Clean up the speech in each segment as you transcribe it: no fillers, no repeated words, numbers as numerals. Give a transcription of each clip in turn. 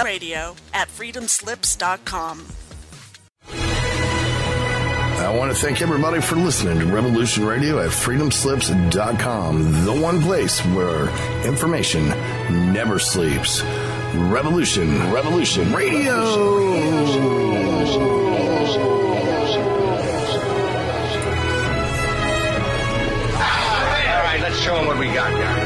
Radio at freedomslips.com. I want to thank everybody for listening to Revolution Radio at freedomslips.com, the one place where information never sleeps. Revolution Radio. All right, let's show them what we got here.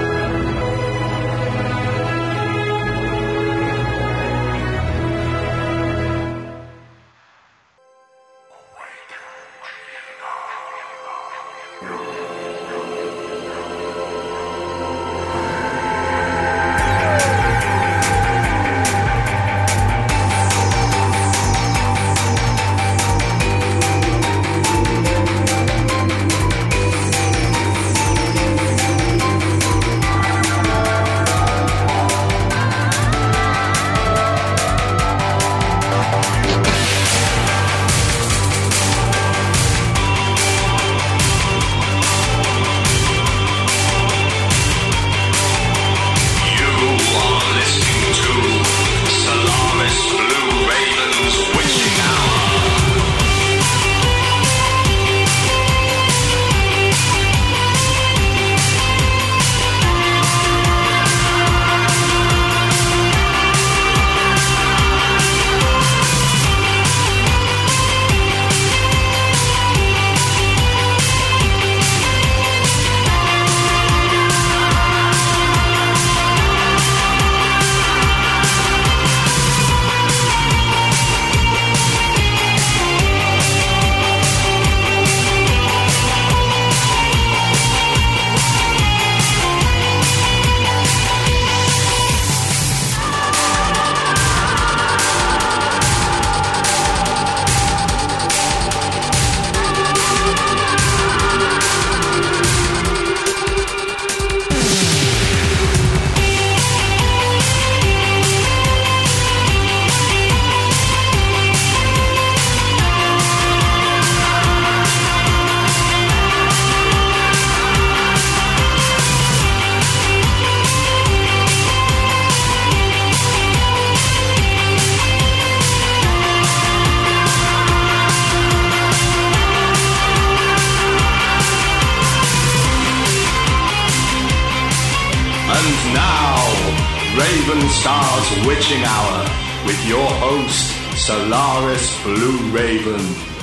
Star's Witching Hour with your host, Solaris Blue Raven.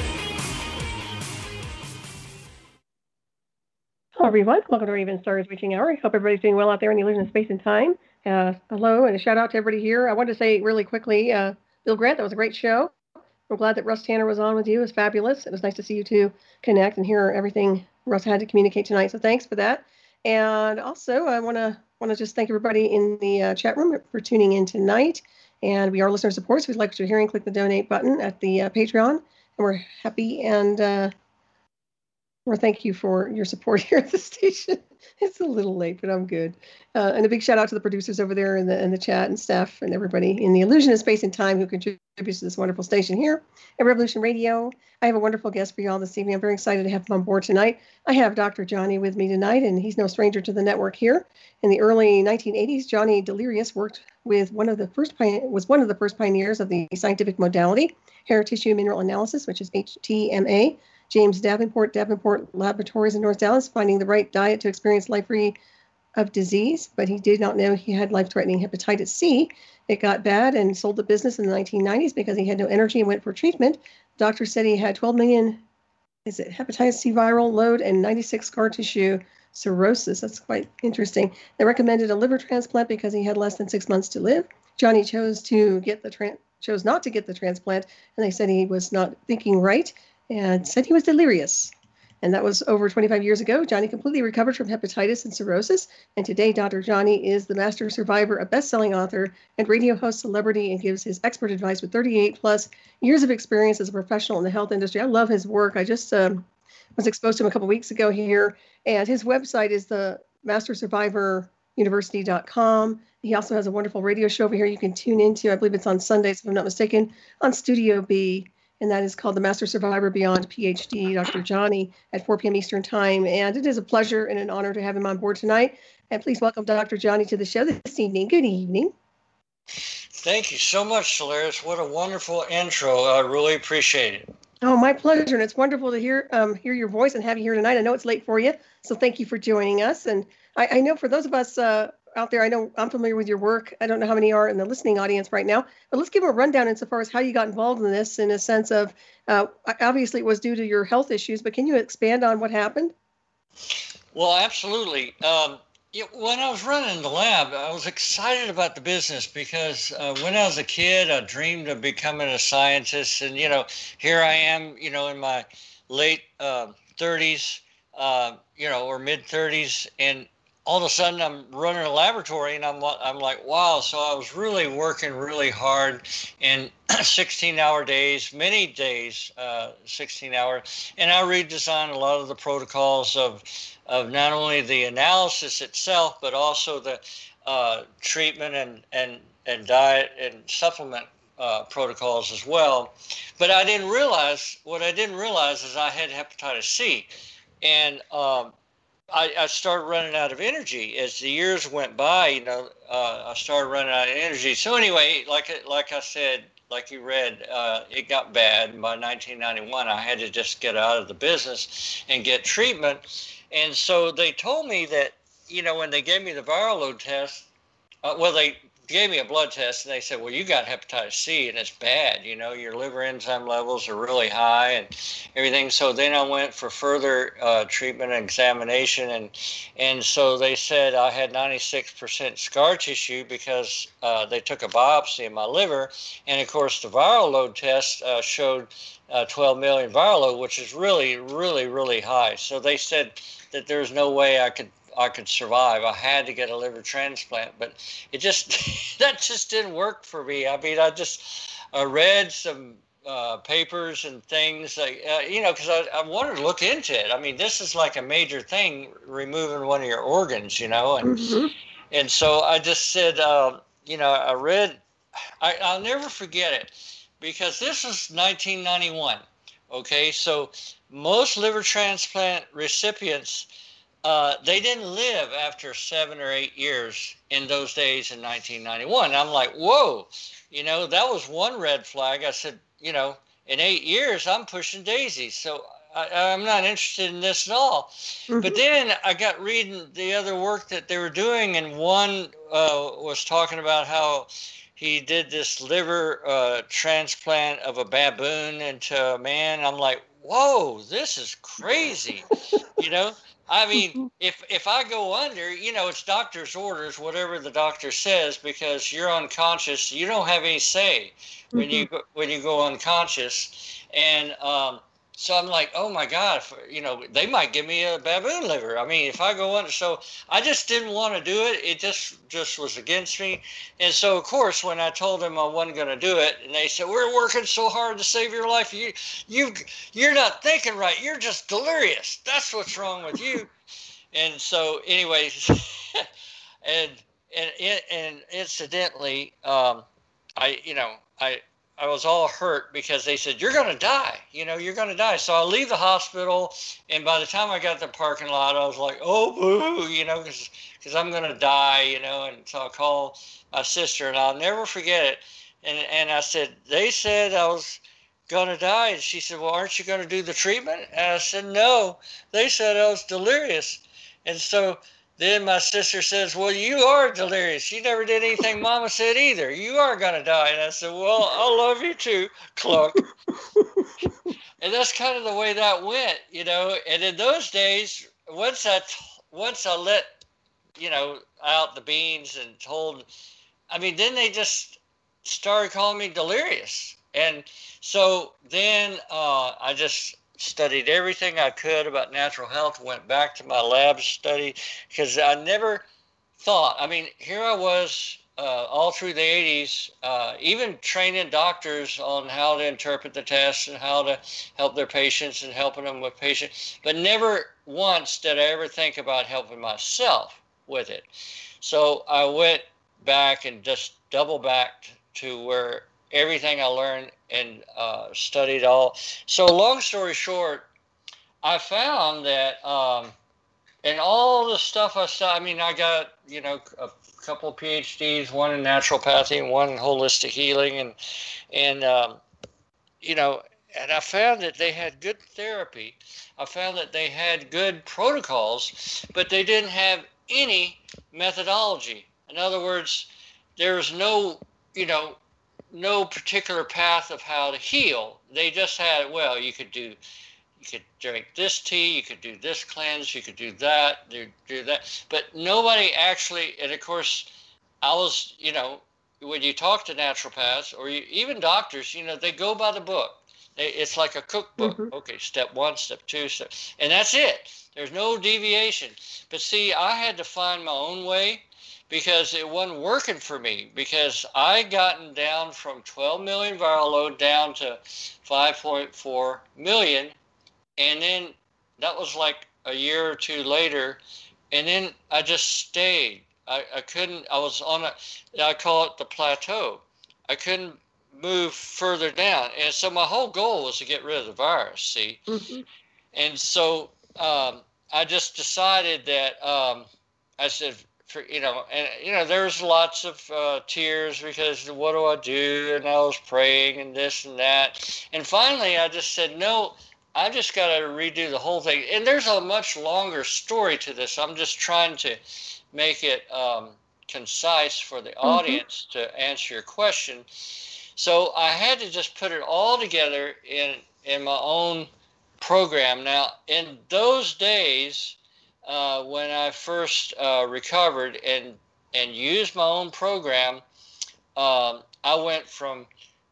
Hello, everyone. Welcome to Raven Star's Witching Hour. I hope everybody's doing well out there in the illusion of space and time. Hello, and a shout out to everybody here. I wanted to say really quickly, Bill Grant, that was a great show. I'm glad that Russ Tanner was on with you. It was fabulous. It was nice to see you two connect and hear everything Russ had to communicate tonight. So thanks for that. And also, I want to just thank everybody in the chat room for tuning in tonight. And we are listener supporters. If you'd like what you're hearing, click the donate button at the Patreon. And we're happy and we're thank you for your support here at the station. It's a little late, but I'm good. And a big shout out to the producers over there in the chat and staff and everybody in the illusion of space and time who contributes to this wonderful station here at Revolution Radio. I have a wonderful guest for you all this evening. I'm very excited to have him on board tonight. I have Dr. Johnny with me tonight, and he's no stranger to the network here. In the early 1980s, Johnny Delirious worked with one of the first pioneers of the scientific modality, hair tissue mineral analysis, which is HTMA. James Davenport Laboratories in North Dallas, finding the right diet to experience life free of disease, but he did not know he had life-threatening hepatitis C. It got bad and sold the business in the 1990s because he had no energy and went for treatment. Doctor said he had 12 million, hepatitis C viral load and 96 scar tissue cirrhosis. That's quite interesting. They recommended a liver transplant because he had less than 6 months to live. Johnny chose not to get the transplant, and they said he was not thinking right and said he was delirious. And that was over 25 years ago. Johnny completely recovered from hepatitis and cirrhosis. And today, Dr. Johnny is the master survivor, a best-selling author, and radio host celebrity, and gives his expert advice with 38-plus years of experience as a professional in the health industry. I love his work. I just was exposed to him a couple weeks ago here. And his website is the mastersurvivoruniversity.com. He also has a wonderful radio show over here you can tune into. I believe it's on Sundays, if I'm not mistaken, on Studio B. And that is called the Master Survivor Beyond PhD, Dr. Johnny, at 4 p.m. Eastern Time. And it is a pleasure and an honor to have him on board tonight. And please welcome Dr. Johnny to the show this evening. Good evening. Thank you so much, Solaris. What a wonderful intro. I really appreciate it. Oh, my pleasure. And it's wonderful to hear your voice and have you here tonight. I know it's late for you, so thank you for joining us. And I know for those of us out there, I know I'm familiar with your work. I don't know how many are in the listening audience right now, but let's give them a rundown insofar as how you got involved in this in a sense of, obviously it was due to your health issues, but can you expand on what happened? Well, absolutely. When I was running the lab, I was excited about the business because when I was a kid, I dreamed of becoming a scientist. And, here I am, in my late 30s, or mid 30s. And all of a sudden I'm running a laboratory and I'm like, wow. So I was really working really hard in 16-hour days, many days, 16 hours. And I redesigned a lot of the protocols of not only the analysis itself, but also the treatment and diet and supplement protocols as well. But what I didn't realize is I had hepatitis C. And I started running out of energy as the years went by. I started running out of energy. So anyway, like I said, like you read, it got bad. And by 1991, I had to just get out of the business and get treatment. And so they told me that, when they gave me the viral load test, they gave me a blood test and they said, well, you got hepatitis C and it's bad. Your liver enzyme levels are really high and everything. So then I went for further treatment and examination. And so they said I had 96% scar tissue because they took a biopsy in my liver. And of course, the viral load test showed 12 million viral load, which is really, really, really high. So they said that there's no way I could survive. I had to get a liver transplant, but that just didn't work for me. I mean, I read some papers and things, because I wanted to look into it. I mean, this is like a major thing, removing one of your organs, and so I just said, I read, I'll never forget it because this was 1991. Okay, so most liver transplant recipients, they didn't live after 7 or 8 years in those days in 1991. I'm like, whoa, that was one red flag. I said, in 8 years, I'm pushing daisies. So I'm not interested in this at all. Mm-hmm. But then I got reading the other work that they were doing, and one was talking about how he did this liver transplant of a baboon into a man. I'm like, whoa, this is crazy, I mean, if I go under, it's doctor's orders, whatever the doctor says, because you're unconscious. You don't have any say when you go unconscious. And so I'm like, oh my God, they might give me a baboon liver. I mean, if I go under, so I just didn't want to do it. It just was against me. And so, of course, when I told them I wasn't going to do it, and they said, we're working so hard to save your life. You're not thinking right. You're just delirious. That's what's wrong with you. And so, anyways, and incidentally, I was all hurt because they said, you're going to die, you're going to die. So I leave the hospital, and by the time I got to the parking lot, I was like, oh, boo, because I'm going to die, and so I called my sister, and I'll never forget it. And I said, they said I was going to die. And she said, well, aren't you going to do the treatment? And I said, no, they said I was delirious. And so then my sister says, well, you are delirious. You never did anything Mama said either. You are going to die. And I said, well, I love you too, Clunk. And that's kind of the way that went, And in those days, once I let, out the beans and told, then they just started calling me delirious. And so then I just studied everything I could about natural health, went back to my lab study, because I never thought, here I was all through the 80s, even training doctors on how to interpret the tests and how to help their patients and helping them with patients, but never once did I ever think about helping myself with it. So I went back and just double back to where everything I learned and studied all. So long story short, I found that and all the stuff I saw, I mean, I got, a couple of PhDs, one in naturopathy and one in holistic healing. And I found that they had good therapy. I found that they had good protocols, but they didn't have any methodology. In other words, there was no particular path of how to heal. They just had, well, you could drink this tea, you could do this cleanse, you could do that, do that. But nobody actually, and of course, I was, when you talk to naturopaths or even doctors, they go by the book. It's like a cookbook. Mm-hmm. Okay, step 1, step 2, and that's it. There's no deviation. But see, I had to find my own way because it wasn't working for me, because I gotten down from 12 million viral load down to 5.4 million. And then that was like a year or two later. And then I just stayed. I was on I call it the plateau. I couldn't move further down. And so my whole goal was to get rid of the virus, see? Mm-hmm. And so I just decided that I said, there was lots of tears because what do I do? And I was praying and this and that. And finally I just said, no, I just got to redo the whole thing. And there's a much longer story to this. I'm just trying to make it concise for the audience to answer your question. So I had to just put it all together in my own program. Now, in those days, when I first recovered and used my own program, I went from,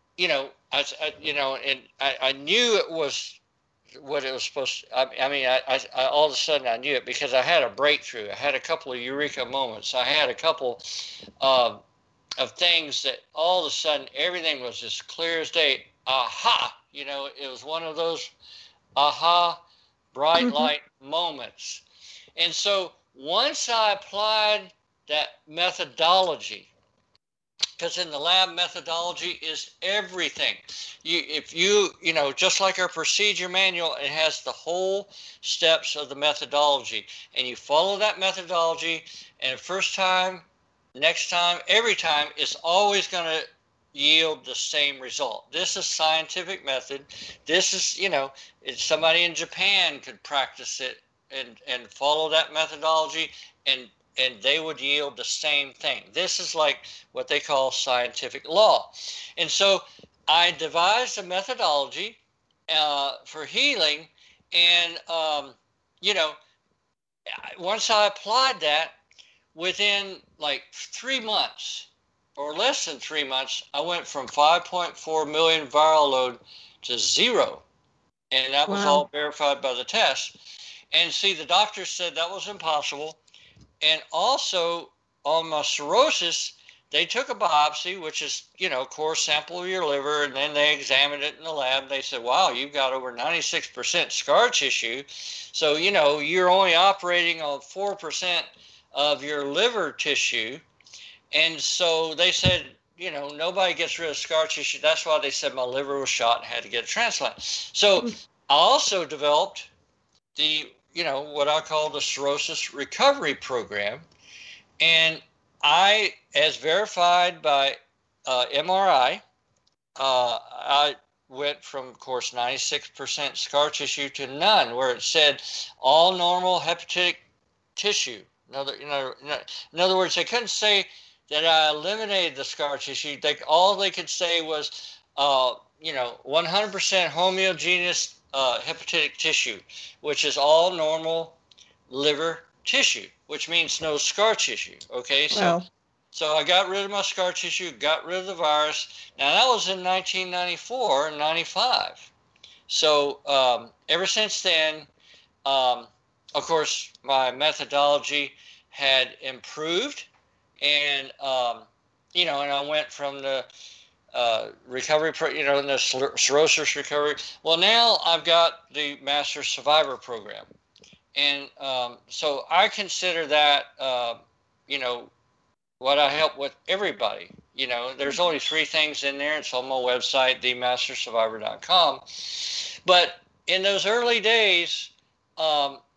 I knew it was what it was supposed to. I all of a sudden I knew it because I had a breakthrough. I had a couple of eureka moments. I had a couple of things that all of a sudden everything was as clear as day. Aha! It was one of those aha, bright light moments. And so once I applied that methodology, because in the lab, methodology is everything. If you just like our procedure manual, it has the whole steps of the methodology. And you follow that methodology, and first time, next time, every time, it's always going to yield the same result. This is scientific method. This is, somebody in Japan could practice it and follow that methodology, and they would yield the same thing. This is like what they call scientific law. And so I devised a methodology for healing, and, once I applied that, within like 3 months or less than 3 months, I went from 5.4 million viral load to 0. And that was all verified by the test. And see, the doctor said that was impossible. And also on my cirrhosis, they took a biopsy, which is, core sample of your liver, and then they examined it in the lab. They said, wow, you've got over 96% scar tissue. So, you're only operating on 4% of your liver tissue. And so they said, nobody gets rid of scar tissue. That's why they said my liver was shot and had to get a transplant. So I also developed the what I call the cirrhosis recovery program. And I, as verified by MRI, I went from, of course, 96% scar tissue to none, where it said all normal hepatic tissue. In other words, they couldn't say that I eliminated the scar tissue. All they could say was, 100% homogeneous hepatic tissue, which is all normal liver tissue, which means no scar tissue. Okay, so I got rid of my scar tissue, got rid of the virus. Now that was in 1994 and 95. So ever since then, of course, my methodology had improved, and and I went from the recovery, in the cirrhosis recovery. Well, now I've got the Master Survivor program. And so I consider that, what I help with everybody. There's only 3 things in there. It's on my website, themastersurvivor.com. But in those early days,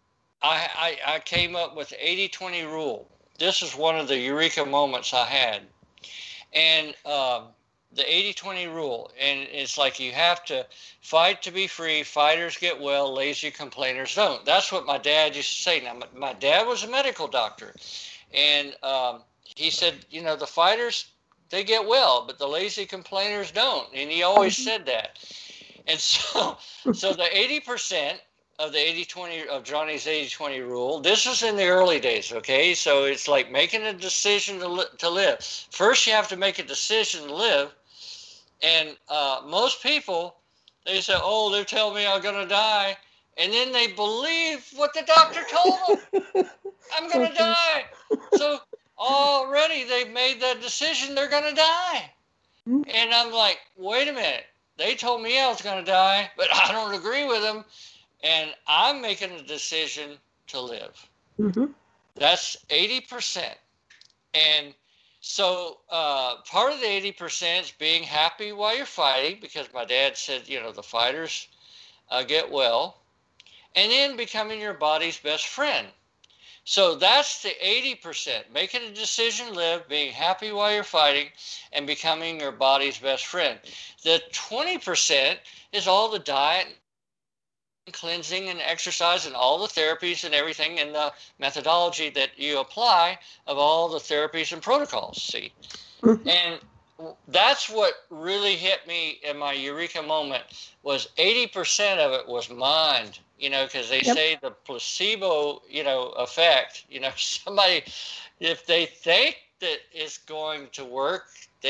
I came up with the 80-20 rule. This is one of the eureka moments I had. And the 80-20 rule. And it's like you have to fight to be free. Fighters get well. Lazy complainers don't. That's what my dad used to say. Now, my dad was a medical doctor. And he said, the fighters, they get well, but the lazy complainers don't. And he always said that. And so the 80% of the 80-20 of Johnny's 80-20 rule, this was in the early days, okay? So it's like making a decision to live. First, you have to make a decision to live. And most people, they say, oh, they're telling me I'm going to die. And then they believe what the doctor told them. I'm going to die. So already they've made that decision they're going to die. And I'm like, wait a minute. They told me I was going to die, but I don't agree with them. And I'm making a decision to live. Mm-hmm. That's 80%. And so part of the 80% is being happy while you're fighting, because my dad said, the fighters get well. And then becoming your body's best friend. So that's the 80%, making a decision to live, being happy while you're fighting, and becoming your body's best friend. The 20% is all the diet, cleansing, and exercise, and all the therapies and everything, and the methodology that you apply of all the therapies and protocols, see? And that's what really hit me in my eureka moment, was 80% of it was mind. Because they say the placebo, effect, somebody, if they think that it's going to work,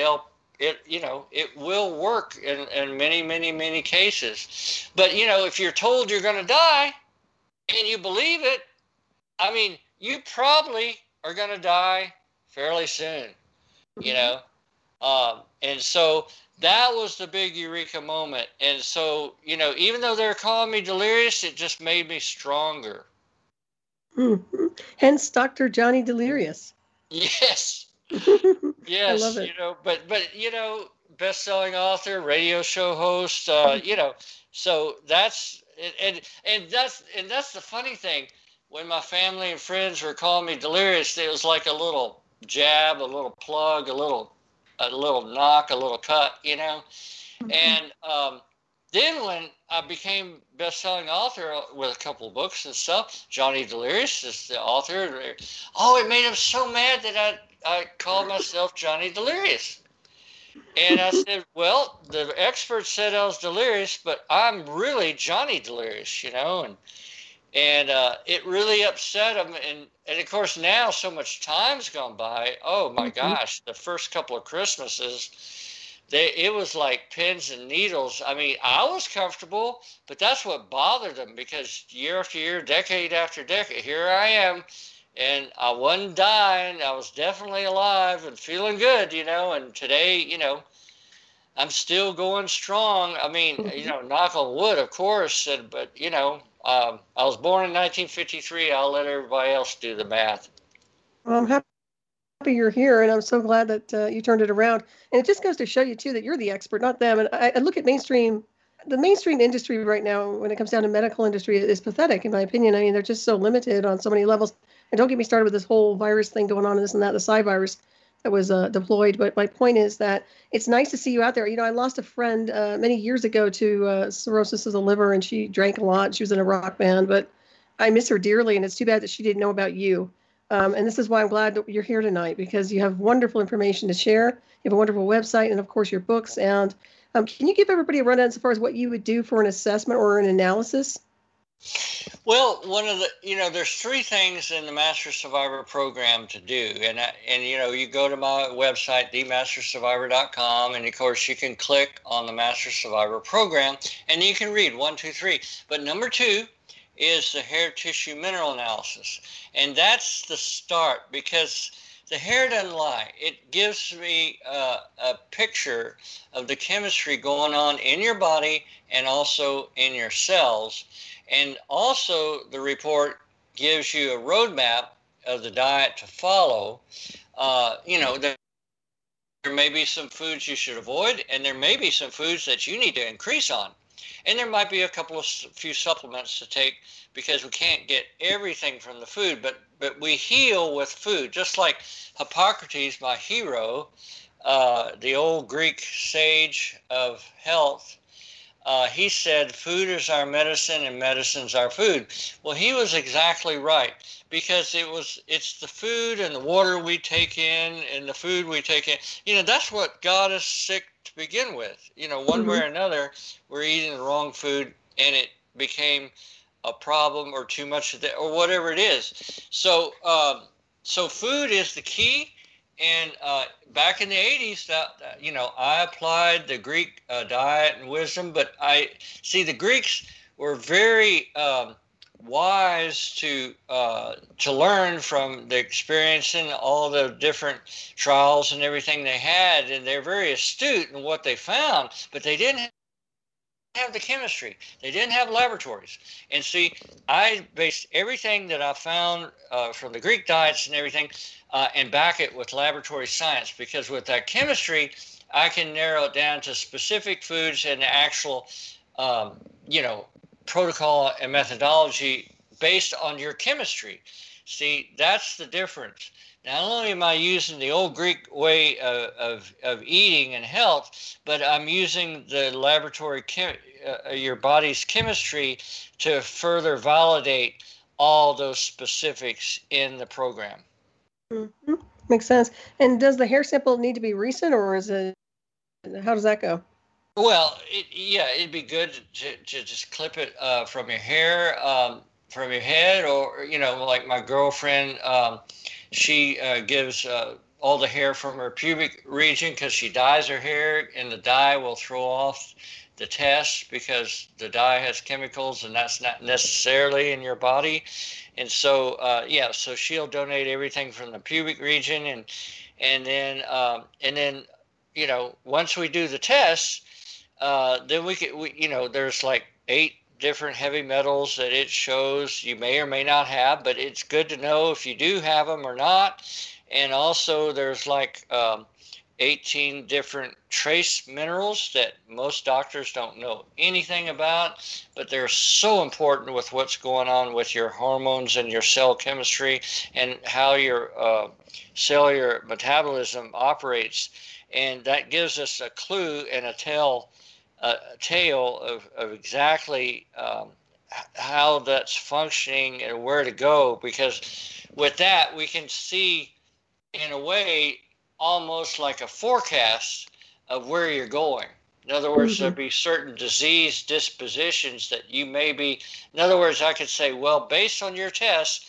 it will work in many, many, many cases. But, if you're told you're going to die and you believe it, you probably are going to die fairly soon, and so that was the big eureka moment. And so, even though they're calling me delirious, it just made me stronger. Mm-hmm. Hence Dr. Johnny Delirious. Yes. Yes. I love it. But best-selling author, radio show host, so that's, and that's the funny thing. When my family and friends were calling me delirious, it was like a little jab, a little plug, a little knock, a little cut, Mm-hmm. And then when I became best-selling author with a couple of books and stuff, Johnny Delirious is the author. Oh, it made him so mad that I called myself Johnny Delirious. And I said, well, the experts said I was delirious, but I'm really Johnny Delirious, and it really upset him. And of course, now so much time's gone by. Oh, my gosh, the first couple of Christmases, it was like pins and needles. I was comfortable, but that's what bothered them, because year after year, decade after decade, here I am, and I wasn't dying. I was definitely alive and feeling good, and today, I'm still going strong. Knock on wood, of course, but, I was born in 1953. I'll let everybody else do the math. Well, I'm happy you're here, and I'm so glad that you turned it around. And it just goes to show you, too, that you're the expert, not them. And I look at the mainstream industry right now, when it comes down to medical industry, is pathetic, in my opinion. They're just so limited on so many levels. And don't get me started with this whole virus thing going on, and this and that, the Psy virus that was deployed. But my point is that it's nice to see you out there. I lost a friend many years ago to cirrhosis of the liver, and she drank a lot. She was in a rock band, but I miss her dearly, and it's too bad that she didn't know about you. And this is why I'm glad that you're here tonight, because you have wonderful information to share. You have a wonderful website, and of course your books. And can you give everybody a rundown as far as what you would do for an assessment or an analysis? Well, one of the, there's three things in the Master Survivor program to do. And you go to my website, themastersurvivor.com, and of course you can click on the Master Survivor program and you can read 1, 2, 3. But number 2 is the hair tissue mineral analysis. And that's the start, because the hair doesn't lie. It gives me a picture of the chemistry going on in your body and also in your cells. And also the report gives you a roadmap of the diet to follow. There may be some foods you should avoid, and there may be some foods that you need to increase on. And there might be a few supplements to take because we can't get everything from the food, but we heal with food. Just like Hippocrates, my hero, the old Greek sage of health, he said, food is our medicine and medicine's our food. Well, he was exactly right, because it's the food and the water we take in and the food we take in. You know, that's what got us sick to begin with. You know, one way or another, we're eating the wrong food and it became a problem, or too much of that, or whatever it is. So, so food is the key. And back in the 80s, you know, I applied the Greek diet and wisdom, but I see the Greeks were very wise to learn from the experience and all the different trials and everything they had, and they're very astute in what they found, but they didn't have the chemistry. They didn't have laboratories. And see, I based everything that I found from the Greek diets and everything and back it with laboratory science, because with that chemistry, I can narrow it down to specific foods and the actual, you know, protocol and methodology based on your chemistry. See, that's the difference. Not only am I using the old Greek way of eating and health, but I'm using the laboratory, your body's chemistry, to further validate all those specifics in the program. Mm-hmm. Makes sense. And does the hair sample need to be recent, or is it? How does that go? Well, it'd be good to just clip it from your hair, from your head, or, you know, like my girlfriend, she gives all the hair from her pubic region because she dyes her hair, and the dye will throw off the test because the dye has chemicals and that's not necessarily in your body. And so, so she'll donate everything from the pubic region, and then, you know, once we do the test, then we you know, there's like 8 different heavy metals that it shows you may or may not have, but it's good to know if you do have them or not. And also there's like 18 different trace minerals that most doctors don't know anything about, but they're so important with what's going on with your hormones and your cell chemistry and how your cellular metabolism operates. And that gives us a clue and a tale of exactly how that's functioning and where to go, because with that we can see, in a way, almost like a forecast of where you're going. In other words, there'd be certain disease dispositions that you may be. In other words, I could say, well, based on your test,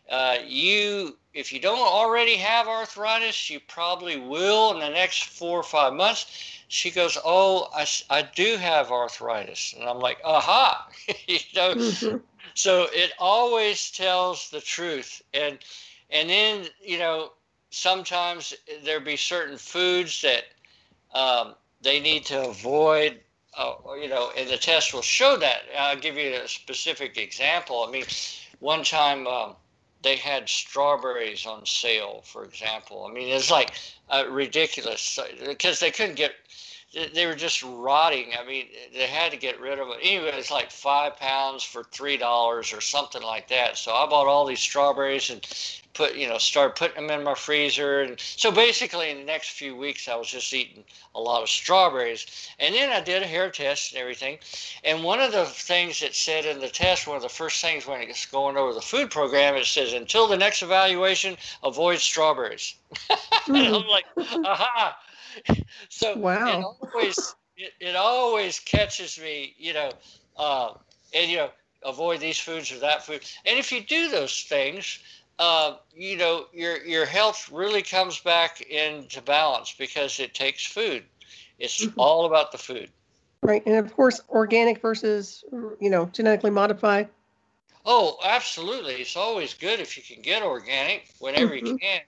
if you don't already have arthritis, you probably will in the next 4 or 5 months. She goes, oh, I do have arthritis. And I'm like, aha, you know. So it always tells the truth. And then, you know, sometimes there be certain foods that they need to avoid, you know, and the test will show that. I'll give you a specific example. I mean, one time they had strawberries on sale, for example. I mean, it's like ridiculous because they couldn't get, they were just rotting. I mean, they had to get rid of it. Anyway, it's like 5 pounds for $3 or something like that. So I bought all these strawberries and started putting them in my freezer. And so basically in the next few weeks, I was just eating a lot of strawberries. And then I did a hair test and everything. And one of the things it said in the test, one of the first things when it's going over the food program, it says, until the next evaluation, avoid strawberries. And I'm like, aha. So wow. it always catches me, you know, and, you know, avoid these foods or that food. And if you do those things, you know, your health really comes back into balance because it takes food. It's all about the food. Right. And of course, organic versus, you know, genetically modified. Oh, absolutely. It's always good if you can get organic whenever you can.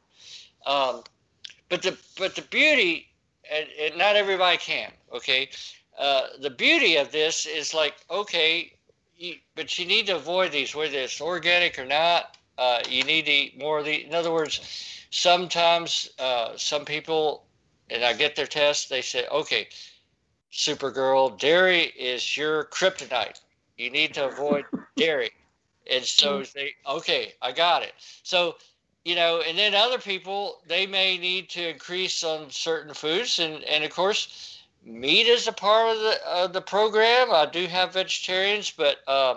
But the beauty, and not everybody can, okay? The beauty of this is like, okay, but you need to avoid these, whether it's organic or not. You need to eat more of these. In other words, sometimes some people, and I get their tests, they say, okay, Supergirl, dairy is your kryptonite. You need to avoid dairy. And so okay, I got it. So, and then other people, they may need to increase on certain foods. And of course, meat is a part of the program. I do have vegetarians, but,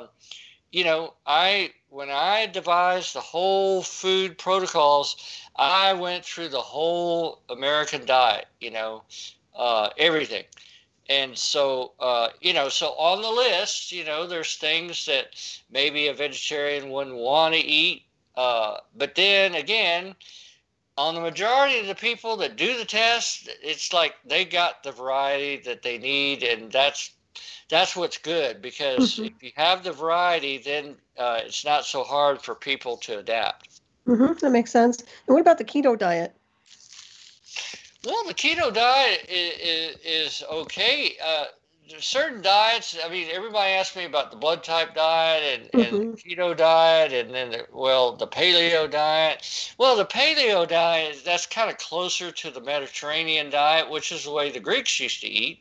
when I devised the whole food protocols, I went through the whole American diet, everything. And so, so on the list, there's things that maybe a vegetarian wouldn't want to eat. But then again, on the majority of the people that do the test, it's like they got the variety that they need. And that's what's good, because if you have the variety, then it's not so hard for people to adapt. That makes sense. And what about the keto diet? Well, the keto diet is okay. Certain diets, I mean, everybody asks me about the blood type diet and the keto diet, and then, the paleo diet. Well, the paleo diet, that's kind of closer to the Mediterranean diet, which is the way the Greeks used to eat,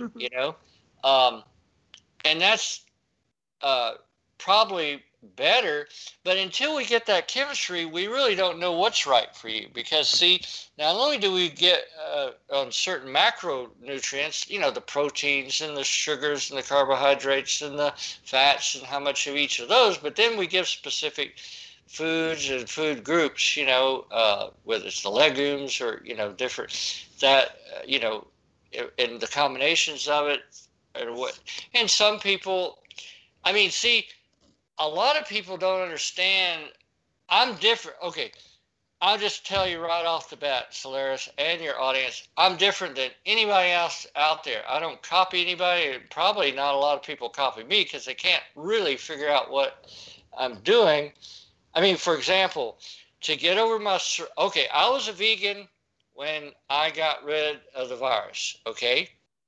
and that's probably better. But until we get that chemistry, we really don't know what's right for you, because see, not only do we get on certain macronutrients, the proteins and the sugars and the carbohydrates and the fats and how much of each of those, but then we give specific foods and food groups, whether it's the legumes or, different that, and the combinations of it and some people, I mean, see, a lot of people don't understand. I'm different. Okay, I'll just tell you right off the bat, Solaris, and your audience, I'm different than anybody else out there. I don't copy anybody, and probably not a lot of people copy me because they can't really figure out what I'm doing. I mean, for example, to get over I was a vegan when I got rid of the virus, okay?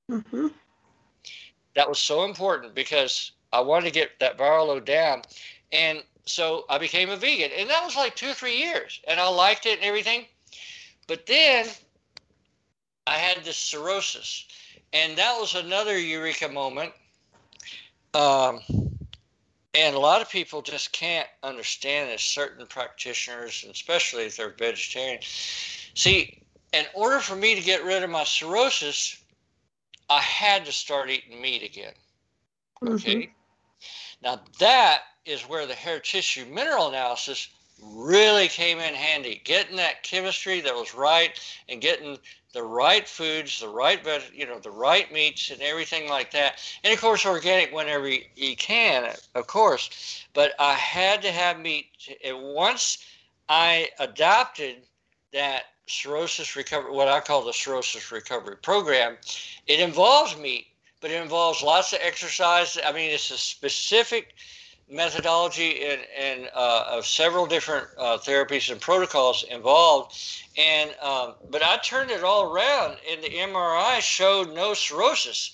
That was so important because I wanted to get that viral load down. And so I became a vegan. And that was like 2 or 3 years. And I liked it and everything. But then I had this cirrhosis. And that was another eureka moment. And a lot of people just can't understand this, certain practitioners, and especially if they're vegetarian. See, in order for me to get rid of my cirrhosis, I had to start eating meat again. Okay. Now that is where the hair tissue mineral analysis really came in handy. Getting that chemistry that was right and getting the right foods, the right the right meats and everything like that. And of course, organic whenever you can, of course. But I had to have meat. And once I adopted that cirrhosis recovery, what I call the cirrhosis recovery program, it involves meat. But it involves lots of exercise. I mean, it's a specific methodology and of several different therapies and protocols involved. And but I turned it all around, and the MRI showed no cirrhosis.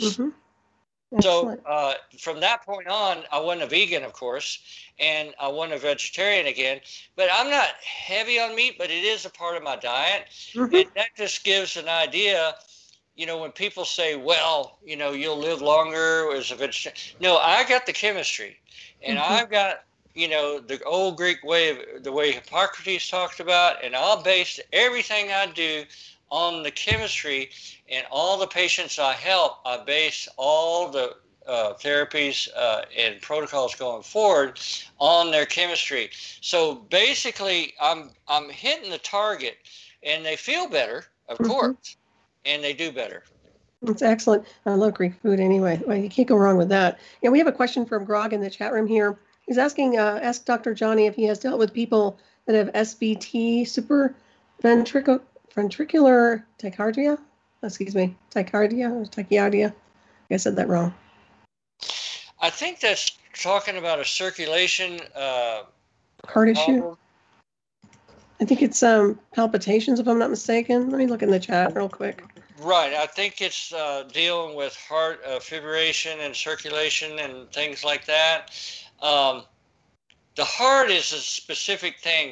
So from that point on, I wasn't a vegan, of course, and I wasn't a vegetarian again. But I'm not heavy on meat, but it is a part of my diet. And that just gives an idea. When people say, well, you'll live longer as a vegetarian. No, I got the chemistry. And I've got, the old Greek way, the way Hippocrates talked about, and I'll base everything I do on the chemistry. And all the patients I help, I base all the therapies and protocols going forward on their chemistry. So basically, I'm hitting the target, and they feel better, of course. And they do better. That's excellent. I love Greek food anyway. Well, you can't go wrong with that. Yeah, we have a question from Grog in the chat room here. He's asking, ask Dr. Johnny if he has dealt with people that have SVT, supraventricular tachycardia. Tachycardia or tachyardia. I said that wrong. I think that's talking about a circulation heart issue. I think it's palpitations, if I'm not mistaken. Let me look in the chat real quick. Right. I think it's dealing with heart fibrillation and circulation and things like that. The heart is a specific thing.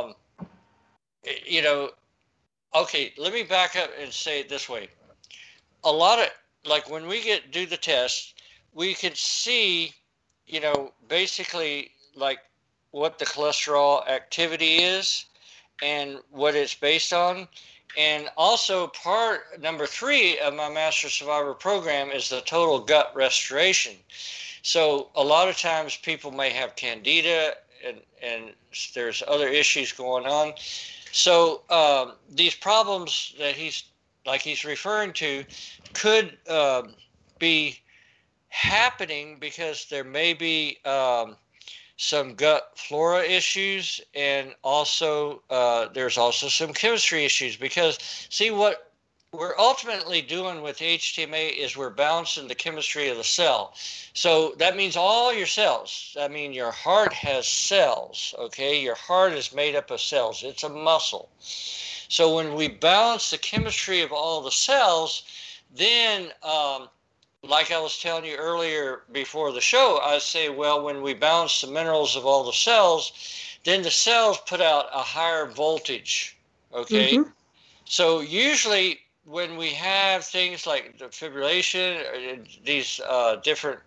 Okay, let me back up and say it this way. a lot of, like when we do the test, we could see, basically like what the cholesterol activity is and what it's based on. And also part number 3 of my Master Survivor program is the total gut restoration. So a lot of times people may have candida and there's other issues going on. So these problems that he's referring to could be happening because there may be some gut flora issues, and also there's also some chemistry issues, because see, what we're ultimately doing with HTMA is we're balancing the chemistry of the cell. So that means all your cells. I mean, your heart has cells, okay? Your heart is made up of cells. It's a muscle. So when we balance the chemistry of all the cells, then like I was telling you earlier before the show, I say, well, when we balance the minerals of all the cells, then the cells put out a higher voltage, okay? Mm-hmm. So usually when we have things like defibrillation, these different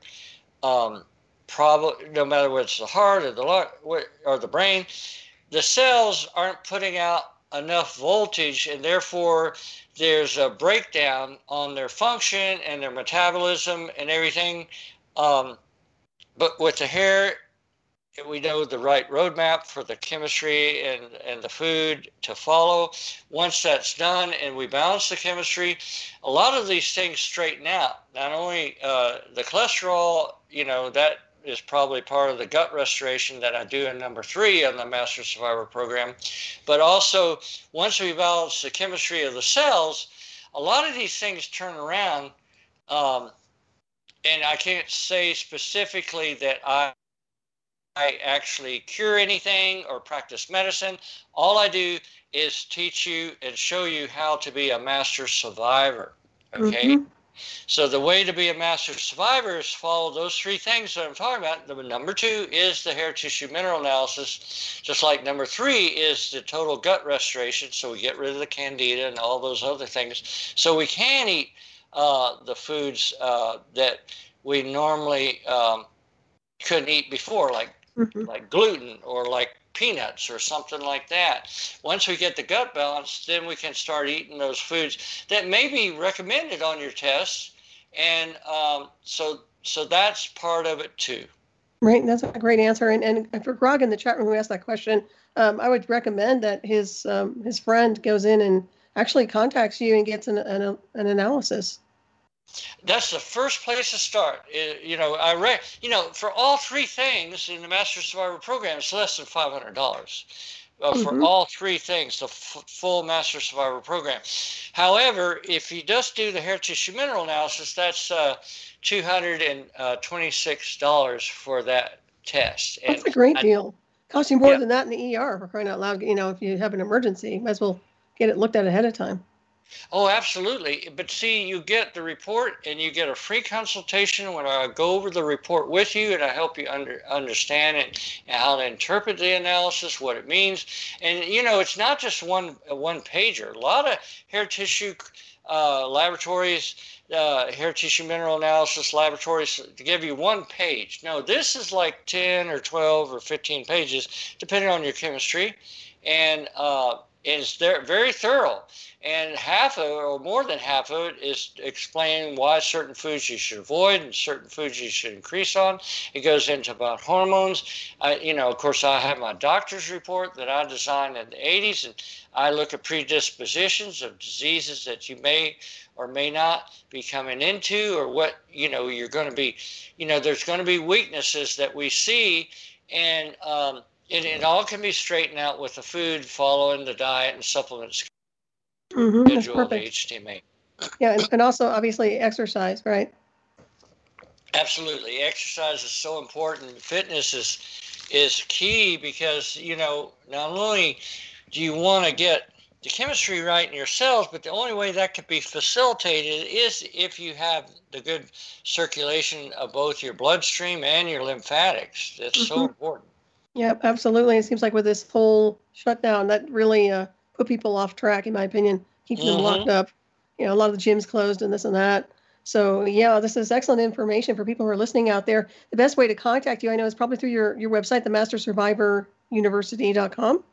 problems, no matter whether it's the heart or the lung or the brain, the cells aren't putting out enough voltage, and therefore there's a breakdown on their function and their metabolism and everything. But with the hair, we know the right roadmap for the chemistry and the food to follow. Once that's done and we balance the chemistry, a lot of these things straighten out. Not only the cholesterol, that is probably part of the gut restoration that I do in number 3 on the Master Survivor program. But also, once we balance the chemistry of the cells, a lot of these things turn around. And I can't say specifically that I actually cure anything or practice medicine. All I do is teach you and show you how to be a master survivor. Okay? Mm-hmm. So the way to be a master survivor is follow those 3 things that I'm talking about. The number 2 is the hair tissue mineral analysis, just like number 3 is the total gut restoration. So we get rid of the candida and all those other things. So we can eat the foods that we normally couldn't eat before, like gluten or like peanuts or something like that. Once we get the gut balance, then we can start eating those foods that may be recommended on your test. And so that's part of it too. Right. That's a great answer. And for Grog in the chat room who asked that question, I would recommend that his friend goes in and actually contacts you and gets an analysis. That's the first place to start. For all 3 things in the Master Survivor program, it's less than $500 for all 3 things, the full Master Survivor program. However, if you just do the hair tissue mineral analysis, that's $226 for that test. That's a great deal. Costs you more than that in the ER, for crying out loud. If you have an emergency, might as well get it looked at ahead of time. Oh, absolutely. But see, you get the report and you get a free consultation when I go over the report with you and I help you understand it and how to interpret the analysis, what it means. And, it's not just one pager. A lot of hair tissue laboratories, hair tissue mineral analysis laboratories to give you 1 page. No, this is like 10 or 12 or 15 pages, depending on your chemistry. And it's very thorough. And half of it, or more than half of it, is explaining why certain foods you should avoid and certain foods you should increase on. It goes into about hormones. Of course, I have my doctor's report that I designed in the 80s, and I look at predispositions of diseases that you may or may not be coming into, or what, you're going to be, there's going to be weaknesses that we see, and it all can be straightened out with the food, following the diet and supplements. That's perfect. HTMA. Yeah, and also obviously exercise, right? Absolutely, exercise is so important. Fitness is key because not only do you want to get the chemistry right in your cells, but the only way that could be facilitated is if you have the good circulation of both your bloodstream and your lymphatics. That's so important. Yeah, absolutely. It seems like with this whole shutdown, that really put people off track, in my opinion, keeping them locked up. a lot of the gyms closed and this and that. So yeah, this is excellent information for people who are listening out there. The best way to contact you, I know, is probably through your website, themastersurvivoruniversity.com.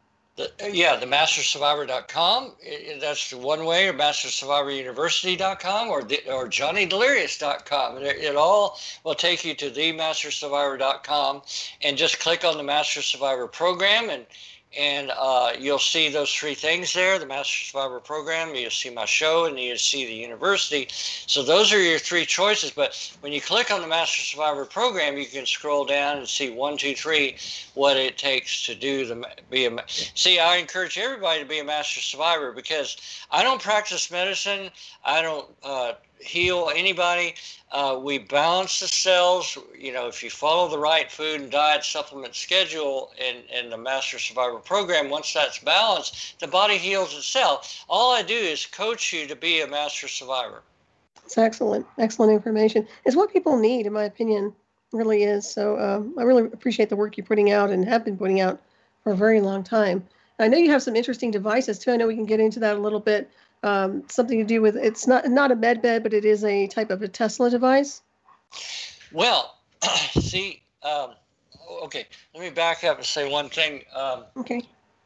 Themastersurvivor.com. That's one way, or mastersurvivoruniversity.com, or johnnydelirious.com. It all will take you to themastersurvivor.com, and just click on the Master Survivor program, and you'll see those three things there: the Master Survivor program, you'll see my show, and you'll see the university. So those are your three choices. But when you click on the Master Survivor program, you can scroll down and see 1, 2, 3 what it takes to see. I encourage everybody to be a Master Survivor, because I don't practice medicine. I don't heal anybody. We balance the cells. If you follow the right food and diet supplement schedule in the Master Survivor program, once that's balanced, the body heals itself. All I do is coach you to be a Master Survivor. It's excellent information. It's what people need, in my opinion, really is. So I really appreciate the work you're putting out and have been putting out for a very long time. I know you have some interesting devices too. I know we can get into that a little bit. Something to do with, it's not a med bed, but it is a type of a Tesla device. Well, see, okay, let me back up and say one thing. Okay.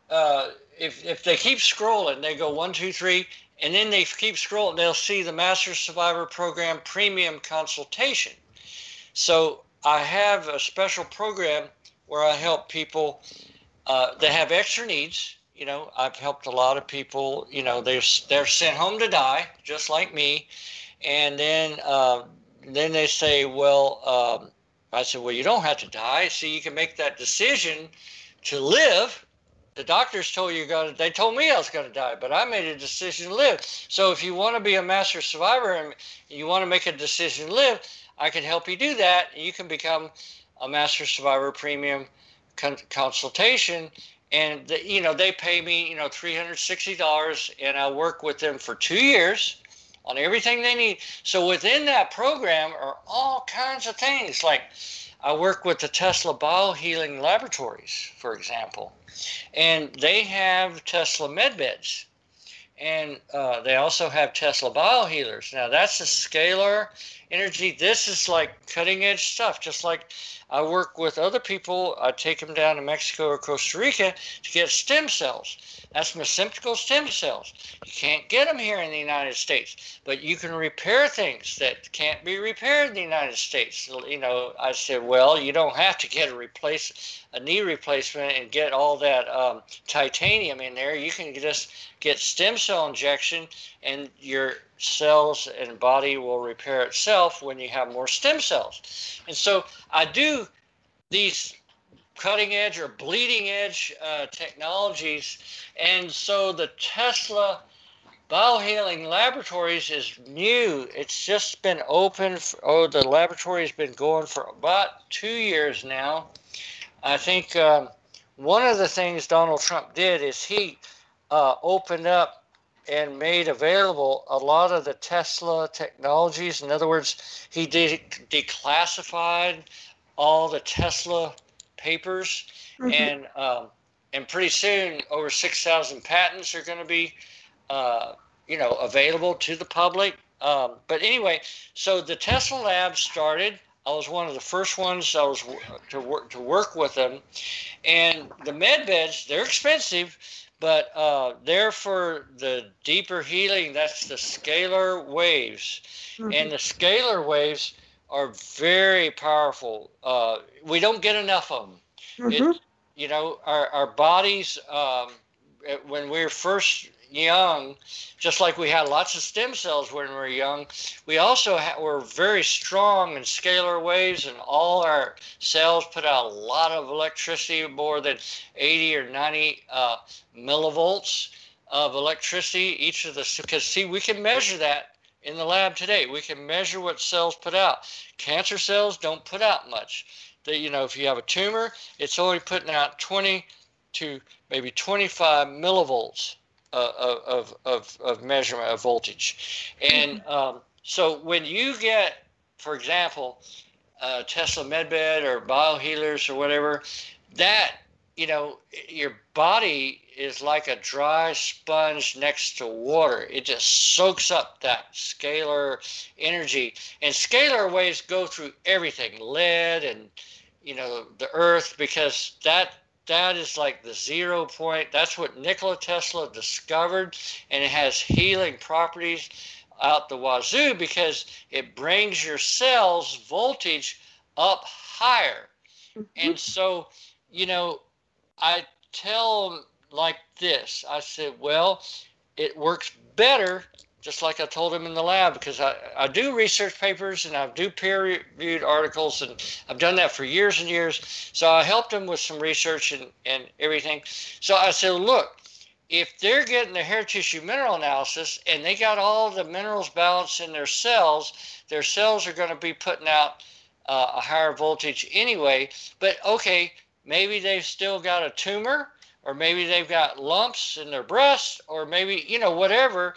If they keep scrolling, they go 1, 2, 3, and then they keep scrolling, they'll see the Master Survivor Program Premium Consultation. So I have a special program where I help people that have extra needs. I've helped a lot of people. They're sent home to die, just like me, and then they say, well, I said, well, you don't have to die. See, you can make that decision to live. The doctors told you they told me I was going to die, but I made a decision to live. So if you want to be a Master Survivor and you want to make a decision to live, I can help you do that. You can become a Master Survivor Premium Consultation. And they pay me $360, and I work with them for 2 years on everything they need. So within that program are all kinds of things. Like I work with the Tesla Biohealing Laboratories, for example, and they have Tesla med beds, and they also have Tesla biohealers. Now that's a scalar energy. This is like cutting edge stuff, just like I work with other people. I take them down to Mexico or Costa Rica to get stem cells. That's mesenchymal stem cells. You can't get them here in the United States, but you can repair things that can't be repaired in the United States. I said, well, you don't have to get a knee replacement and get all that titanium in there. You can just get stem cell injection, and your cells and body will repair itself when you have more stem cells. And so I do these cutting edge or bleeding edge technologies. And so the Tesla Biohealing Laboratories is new. It's just been open. The laboratory has been going for about 2 years now. I think one of the things Donald Trump did is he opened up and made available a lot of the Tesla technologies. In other words, he declassified all the Tesla papers, and pretty soon over 6,000 patents are going to be, available to the public. But anyway, so the Tesla lab started. I was one of the first ones to work with them, and the med beds, they're expensive. But they're for the deeper healing. That's the scalar waves. And the scalar waves are very powerful. We don't get enough of them. Our bodies, when we're first young, just like we had lots of stem cells when we were young, we also were very strong in scalar waves, and all our cells put out a lot of electricity, more than 80 or 90 millivolts of electricity each of the, because see, we can measure that in the lab today. We can measure what cells put out. Cancer cells don't put out much. If you have a tumor, it's only putting out 20 to maybe 25 millivolts of measurement of voltage. And so when you get, for example, Tesla MedBed or biohealers or whatever, that your body is like a dry sponge next to water. It just soaks up that scalar energy. And scalar waves go through everything, lead and, the earth, because that is like the 0 point. That's what Nikola Tesla discovered. And it has healing properties out the wazoo because it brings your cells' voltage up higher. Mm-hmm. And so, I tell them like this. I said, well, it works better, just like I told them in the lab, because I do research papers and I do peer-reviewed articles, and I've done that for years and years. So I helped them with some research and everything. So I said, look, if they're getting the hair tissue mineral analysis and they got all the minerals balanced in their cells are going to be putting out a higher voltage anyway. But okay, maybe they've still got a tumor, or maybe they've got lumps in their breast, or maybe, whatever.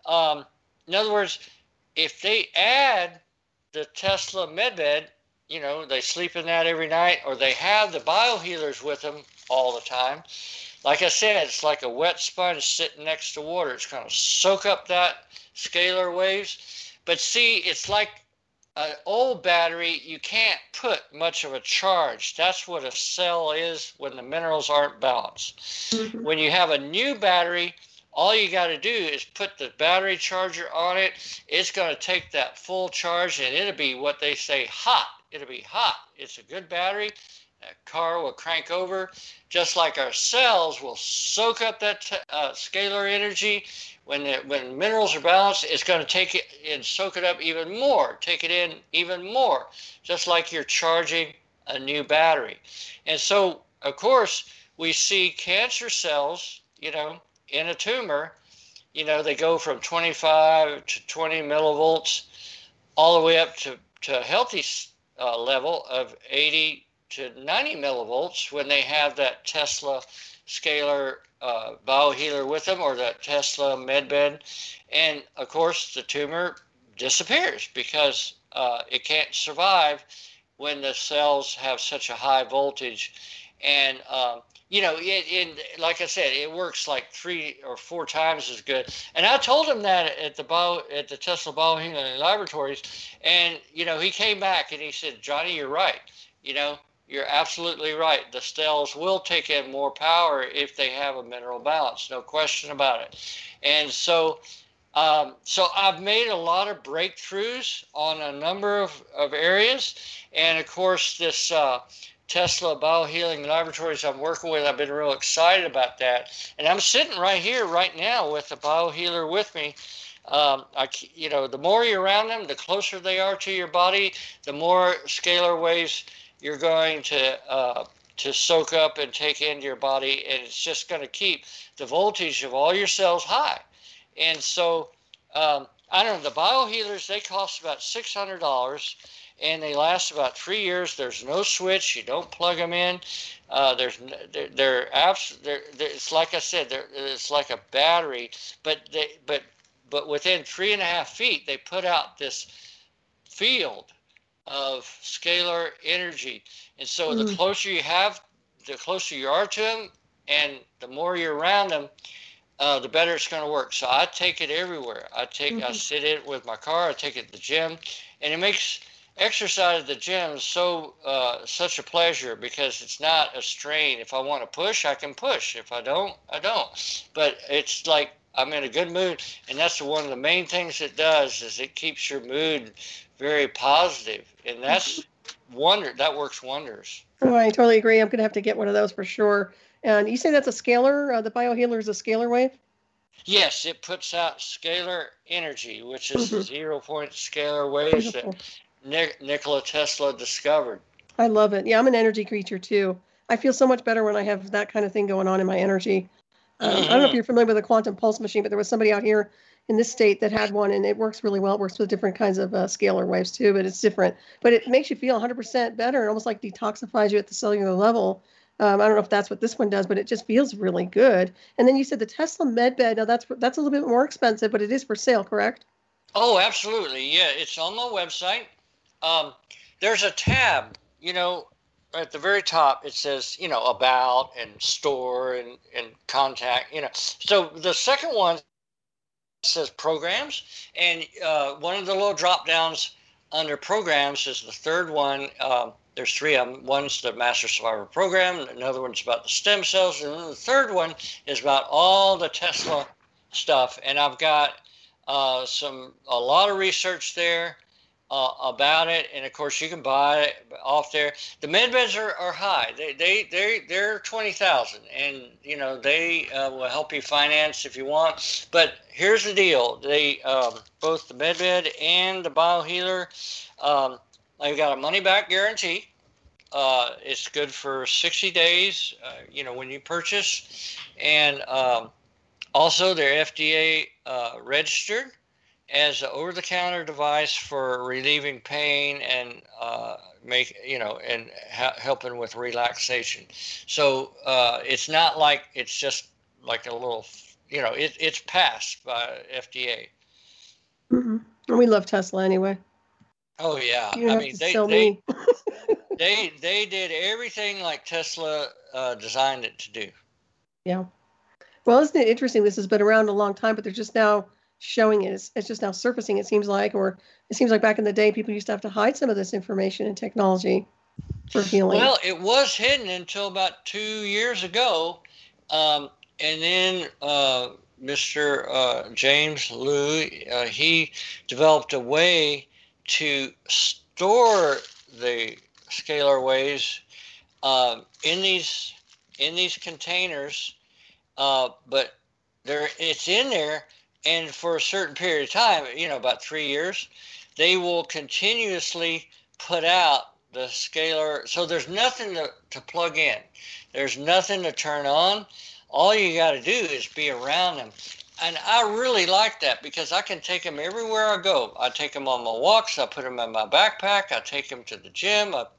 In other words, if they add the Tesla MedBed, they sleep in that every night, or they have the biohealers with them all the time. Like I said, it's like a wet sponge sitting next to water. It's going to soak up that scalar waves. But see, it's like an old battery. You can't put much of a charge. That's what a cell is when the minerals aren't balanced. Mm-hmm. When you have a new battery, all you got to do is put the battery charger on it. It's going to take that full charge, and it'll be what they say hot. It'll be hot. It's a good battery. That car will crank over, just like our cells will soak up that scalar energy. When minerals are balanced, it's going to take it and soak it up even more, take it in even more, just like you're charging a new battery. And so, of course, we see cancer cells, in a tumor, they go from 25 to 20 millivolts all the way up to a healthy level of 80 to 90 millivolts when they have that Tesla scalar biohealer with them, or that Tesla MedBed. And of course, the tumor disappears because it can't survive when the cells have such a high voltage. And like I said, it works like 3 or 4 times as good. And I told him that at the Tesla Biohealing Laboratories, and he came back and he said, Johnny, you're right. You're absolutely right. The cells will take in more power if they have a mineral balance, no question about it. And so I've made a lot of breakthroughs on a number of areas. And of course, this Tesla Biohealing Laboratories I'm working with, I've been real excited about that. And I'm sitting right here right now with the biohealer with me. The more you're around them, the closer they are to your body, the more scalar waves you're going to soak up and take into your body, and it's just going to keep the voltage of all your cells high. And so, I don't know, the biohealers, they cost about $600, and they last about 3 years. There's no switch. You don't plug them in. It's like I said, it's like a battery, but within 3.5 feet, they put out this field of scalar energy. And so the closer you have, the closer you are to them, and the more you're around them, the better it's going to work. So I take it everywhere. I sit it with my car. I take it to the gym, and it makes exercise at the gym such a pleasure, because it's not a strain. If I want to push, I can push. If I don't, I don't. But it's like I'm in a good mood, and that's one of the main things it does, is it keeps your mood very positive, and that works wonders. Oh, I totally agree. I'm going to have to get one of those for sure. And you say that's a scalar, the biohealer is a scalar wave? Yes, it puts out scalar energy, which is 0 point scalar waves that Nikola Tesla discovered. I love it. Yeah, I'm an energy creature too. I feel so much better when I have that kind of thing going on in my energy. I don't know if you're familiar with the quantum pulse machine, but there was somebody out here in this state that had one, and it works really well. It works with different kinds of scalar waves too, but it's different. But it makes you feel 100% better. It almost like detoxifies you at the cellular level. I don't know if that's what this one does, but it just feels really good. And then you said the Tesla MedBed. Now that's a little bit more expensive, but it is for sale, correct? Oh, absolutely. Yeah, it's on my website. There's a tab, at the very top, it says, about and store and contact, So the second one says programs, and one of the little drop downs under programs is the third one. There's three of them. One's the Master Survivor Program, another one's about the stem cells, and then the third one is about all the Tesla stuff. And I've got a lot of research there about it, and of course you can buy it off there. The med beds are high. They're 20,000, and they will help you finance if you want. But here's the deal: they both the med bed and the biohealer. I've got a money back guarantee. It's good for 60 days. When you purchase, and also they're FDA registered as an over-the-counter device for relieving pain and helping with relaxation. So it's not like it's just like a little, it's passed by FDA. Mm-hmm. We love Tesla anyway. Oh yeah, they did everything like Tesla designed it to do. Yeah. Well, isn't it interesting? This has been around a long time, but they're just now showing it. It's just now surfacing, it seems like, or it seems like back in the day, people used to have to hide some of this information and technology for healing. Well, it was hidden until about 2 years ago. And then Mr. James Liu, he developed a way to store the scalar waves in these containers, but it's in there. And for a certain period of time, about 3 years, they will continuously put out the scalar. So there's nothing to plug in. There's nothing to turn on. All you got to do is be around them. And I really like that because I can take them everywhere I go. I take them on my walks. I put them in my backpack. I take them to the gym. I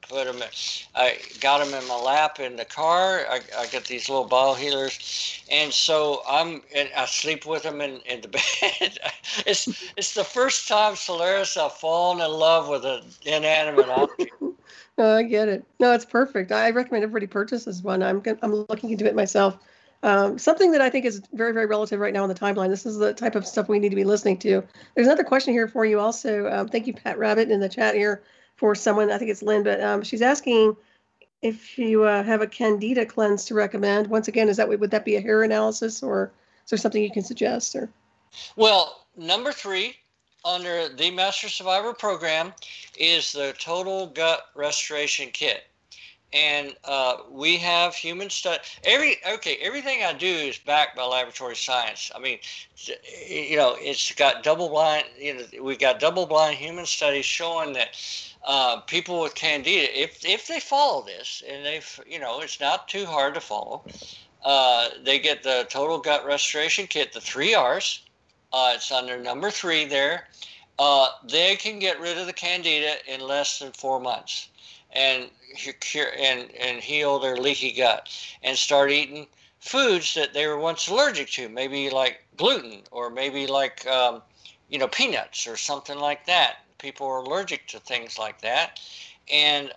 got them in my lap in the car. I get these little biohealers. And so I sleep with them in the bed. It's the first time, Solaris, I've fallen in love with an inanimate object. I get it. No, it's perfect. I recommend everybody purchases one. I'm looking into it myself. Something that I think is very, very relative right now on the timeline. This is the type of stuff we need to be listening to. There's another question here for you also. Thank you, Pat Rabbit, in the chat here for someone. I think it's Lynn, but she's asking if you have a Candida cleanse to recommend. Once again, would that be a hair analysis, or is there something you can suggest? Or Well, number 3 under the Master Survivor Program is the Total Gut Restoration Kit. And we have human study. Everything I do is backed by laboratory science. I mean, it's got double blind. We've got double blind human studies showing that people with Candida, if they follow this, and it's not too hard to follow, they get the Total Gut Restoration Kit, the 3 R's. It's under number 3 there. They can get rid of the Candida in less than 4 months. And cure and heal their leaky gut, and start eating foods that they were once allergic to, maybe like gluten, or maybe like peanuts or something like that. People are allergic to things like that, and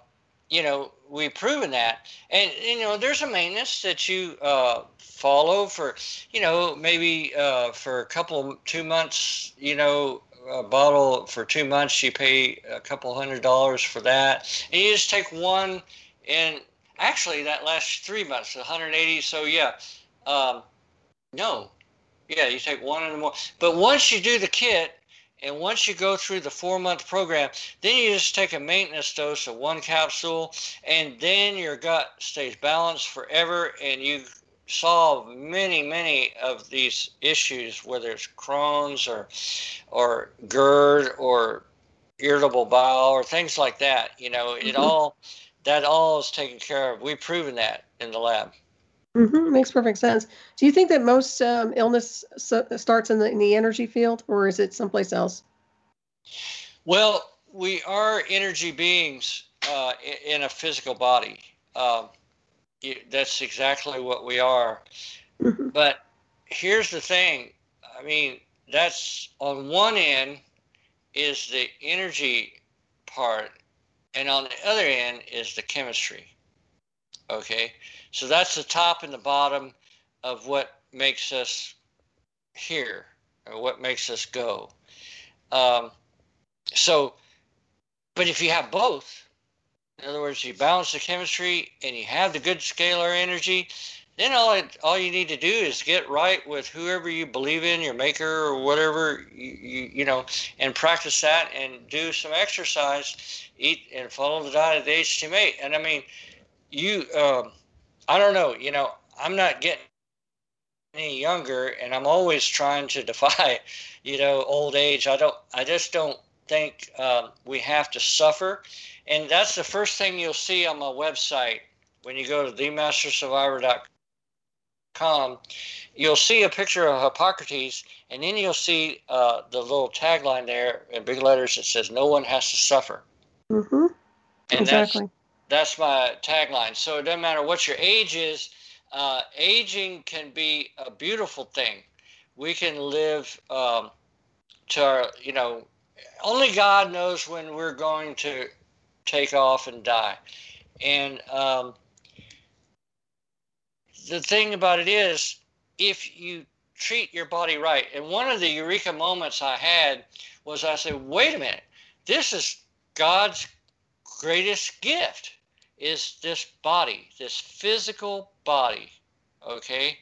we've proven that. And there's a maintenance that you follow for maybe for a couple 2 months. A bottle for 2 months, you pay a couple $100 for that, and you just take one, and actually that lasts 3 months, 180. So you take one in the morning. But once you do the kit, and once you go through the 4-month program, then you just take a maintenance dose of 1 capsule, and then your gut stays balanced forever, and you solve many of these issues, whether it's Crohn's or GERD or irritable bowel or things like that. It all is taken care of. We've proven that in the lab. Mm-hmm. Makes perfect sense. Do you think that most illness starts in the energy field, or is it someplace else? Well, we are energy beings in a physical body. That's exactly what we are. Mm-hmm. But here's the thing. I mean, that's on one end is the energy part, and on the other end is the chemistry. Okay, so that's the top and the bottom of what makes us here, or what makes us go. But if you have both, in other words, you balance the chemistry and you have the good scalar energy, then all you need to do is get right with whoever you believe in, your maker or whatever, you know, and practice that and do some exercise, eat and follow the diet of the HTMA. And I mean, I don't know, you know, I'm not getting any younger, and I'm always trying to defy, you know, old age. I just don't think we have to suffer. And that's the first thing you'll see on my website when you go to themastersurvivor.com. You'll see a picture of Hippocrates, and then you'll see the little tagline there in big letters that says, "No one has to suffer." Mm-hmm. And Exactly. that's my tagline. So it doesn't matter what your age is. Aging can be a beautiful thing. We can live to our, you know, only God knows when we're going to take off and die. And the thing about it is, if you treat your body right, and one of the eureka moments I had was I said, wait a minute, this is God's greatest gift, is this body, this physical body, okay?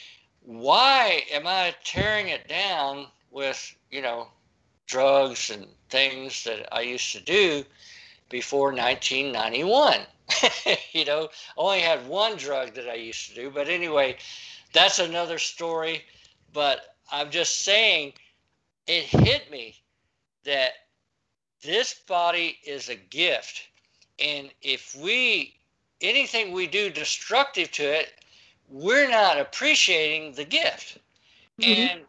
Why am I tearing it down with, you know, drugs and things that I used to do before 1991? You know, only had one drug that I used to do, but anyway, that's another story. But I'm just saying, it hit me that this body is a gift, and if anything we do destructive to it, we're not appreciating the gift. Mm-hmm. And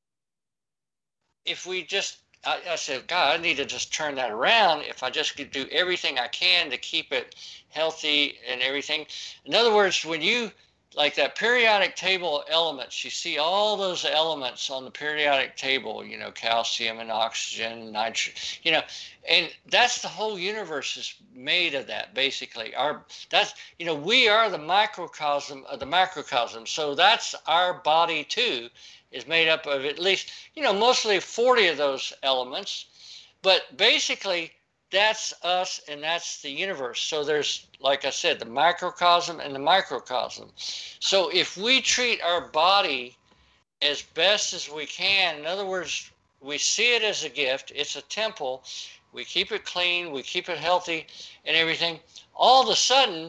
if we just, I said, God, I need to just turn that around. If I just could do everything I can to keep it healthy and everything. In other words, when you, like that periodic table of elements, you see all those elements on the periodic table, you know, calcium and oxygen, nitrogen, you know, and that's the whole universe is made of that, basically. You know, we are the microcosm of the macrocosm. So that's our body too, is made up of at least, you know, mostly 40 of those elements. But basically, that's us and that's the universe. So there's, like I said, the microcosm and the microcosm. So if we treat our body as best as we can, in other words, we see it as a gift, it's a temple, we keep it clean, we keep it healthy and everything, all of a sudden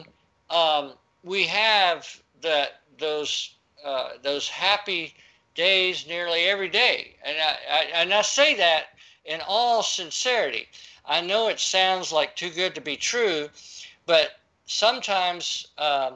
we have those happy days nearly every day. And I say that in all sincerity. I know it sounds like too good to be true, but sometimes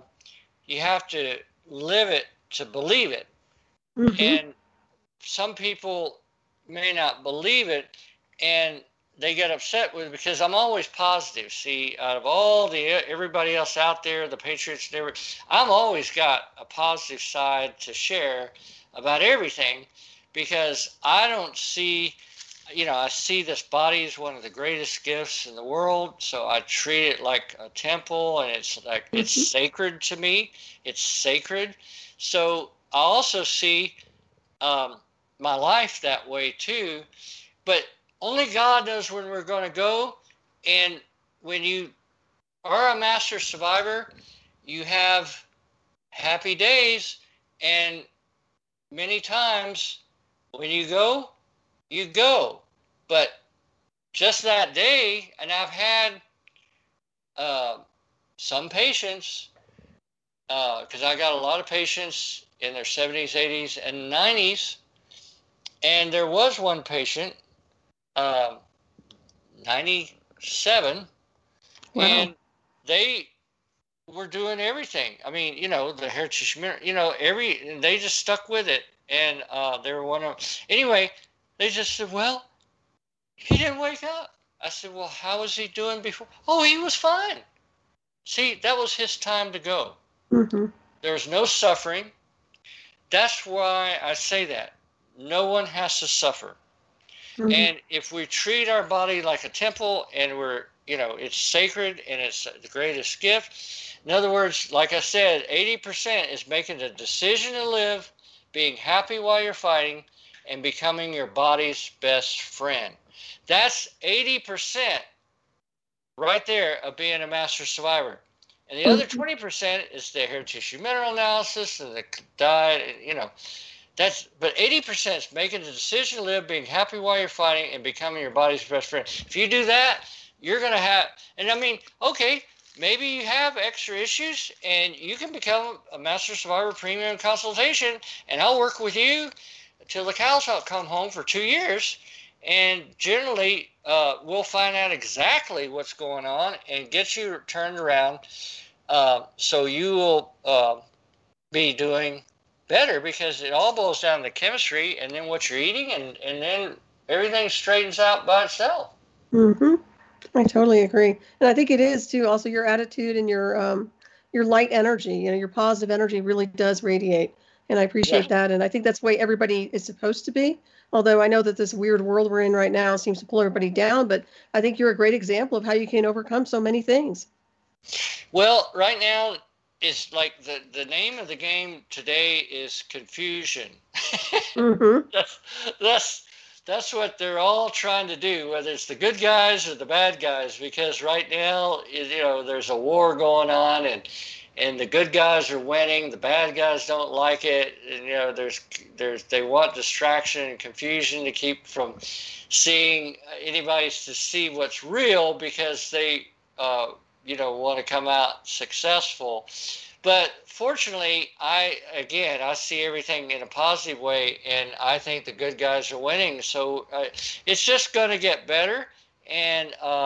you have to live it to believe it. Mm-hmm. And some people may not believe it, and they get upset with it because I'm always positive. See, out of all everybody else out there, the Patriots, I'm always got a positive side to share about everything, because I don't see, you know, I see this body as one of the greatest gifts in the world, so I treat it like a temple, and it's like, it's sacred to me. It's sacred. So I also see my life that way too, but only God knows when we're going to go. And when you are a master survivor, you have happy days, and many times when you go, you go. But just that day, and I've had some patients, because I got a lot of patients in their 70s, 80s, and 90s, and there was one patient, 97, wow. And they were doing everything. I mean, you know, the heritage, you know, they just stuck with it. And they were anyway, they just said, well, he didn't wake up. I said, well, how was he doing before? Oh, he was fine. See, that was his time to go. Mm-hmm. There was no suffering. That's why I say that. No one has to suffer. Mm-hmm. And if we treat our body like a temple, and we're it's sacred and it's the greatest gift. In other words, like I said, 80% is making the decision to live, being happy while you're fighting, and becoming your body's best friend. That's 80% right there of being a master survivor. And the other 20% is the hair tissue mineral analysis and the diet, but 80% is making the decision to live, being happy while you're fighting, and becoming your body's best friend. If you do that, you're going to have, okay, maybe you have extra issues and you can become a Master Survivor Premium Consultation, and I'll work with you till the cows come home for 2 years. And generally, we'll find out exactly what's going on and get you turned around, so you will be doing better, because it all boils down to chemistry and then what you're eating, and then everything straightens out by itself. Mm-hmm. I totally agree. And I think it is too, also your attitude and your light energy, your positive energy really does radiate. And I appreciate that. And I think that's the way everybody is supposed to be. Although I know that this weird world we're in right now seems to pull everybody down, but I think you're a great example of how you can overcome so many things. Well, right now, it's like the name of the game today is confusion. Mm-hmm. That's what they're all trying to do, whether it's the good guys or the bad guys, because right now, there's a war going on, and the good guys are winning, the bad guys don't like it, and they want distraction and confusion to keep from seeing anybody to see what's real, because they want to come out successful. But fortunately, I see everything in a positive way, and I think the good guys are winning. So it's just going to get better, and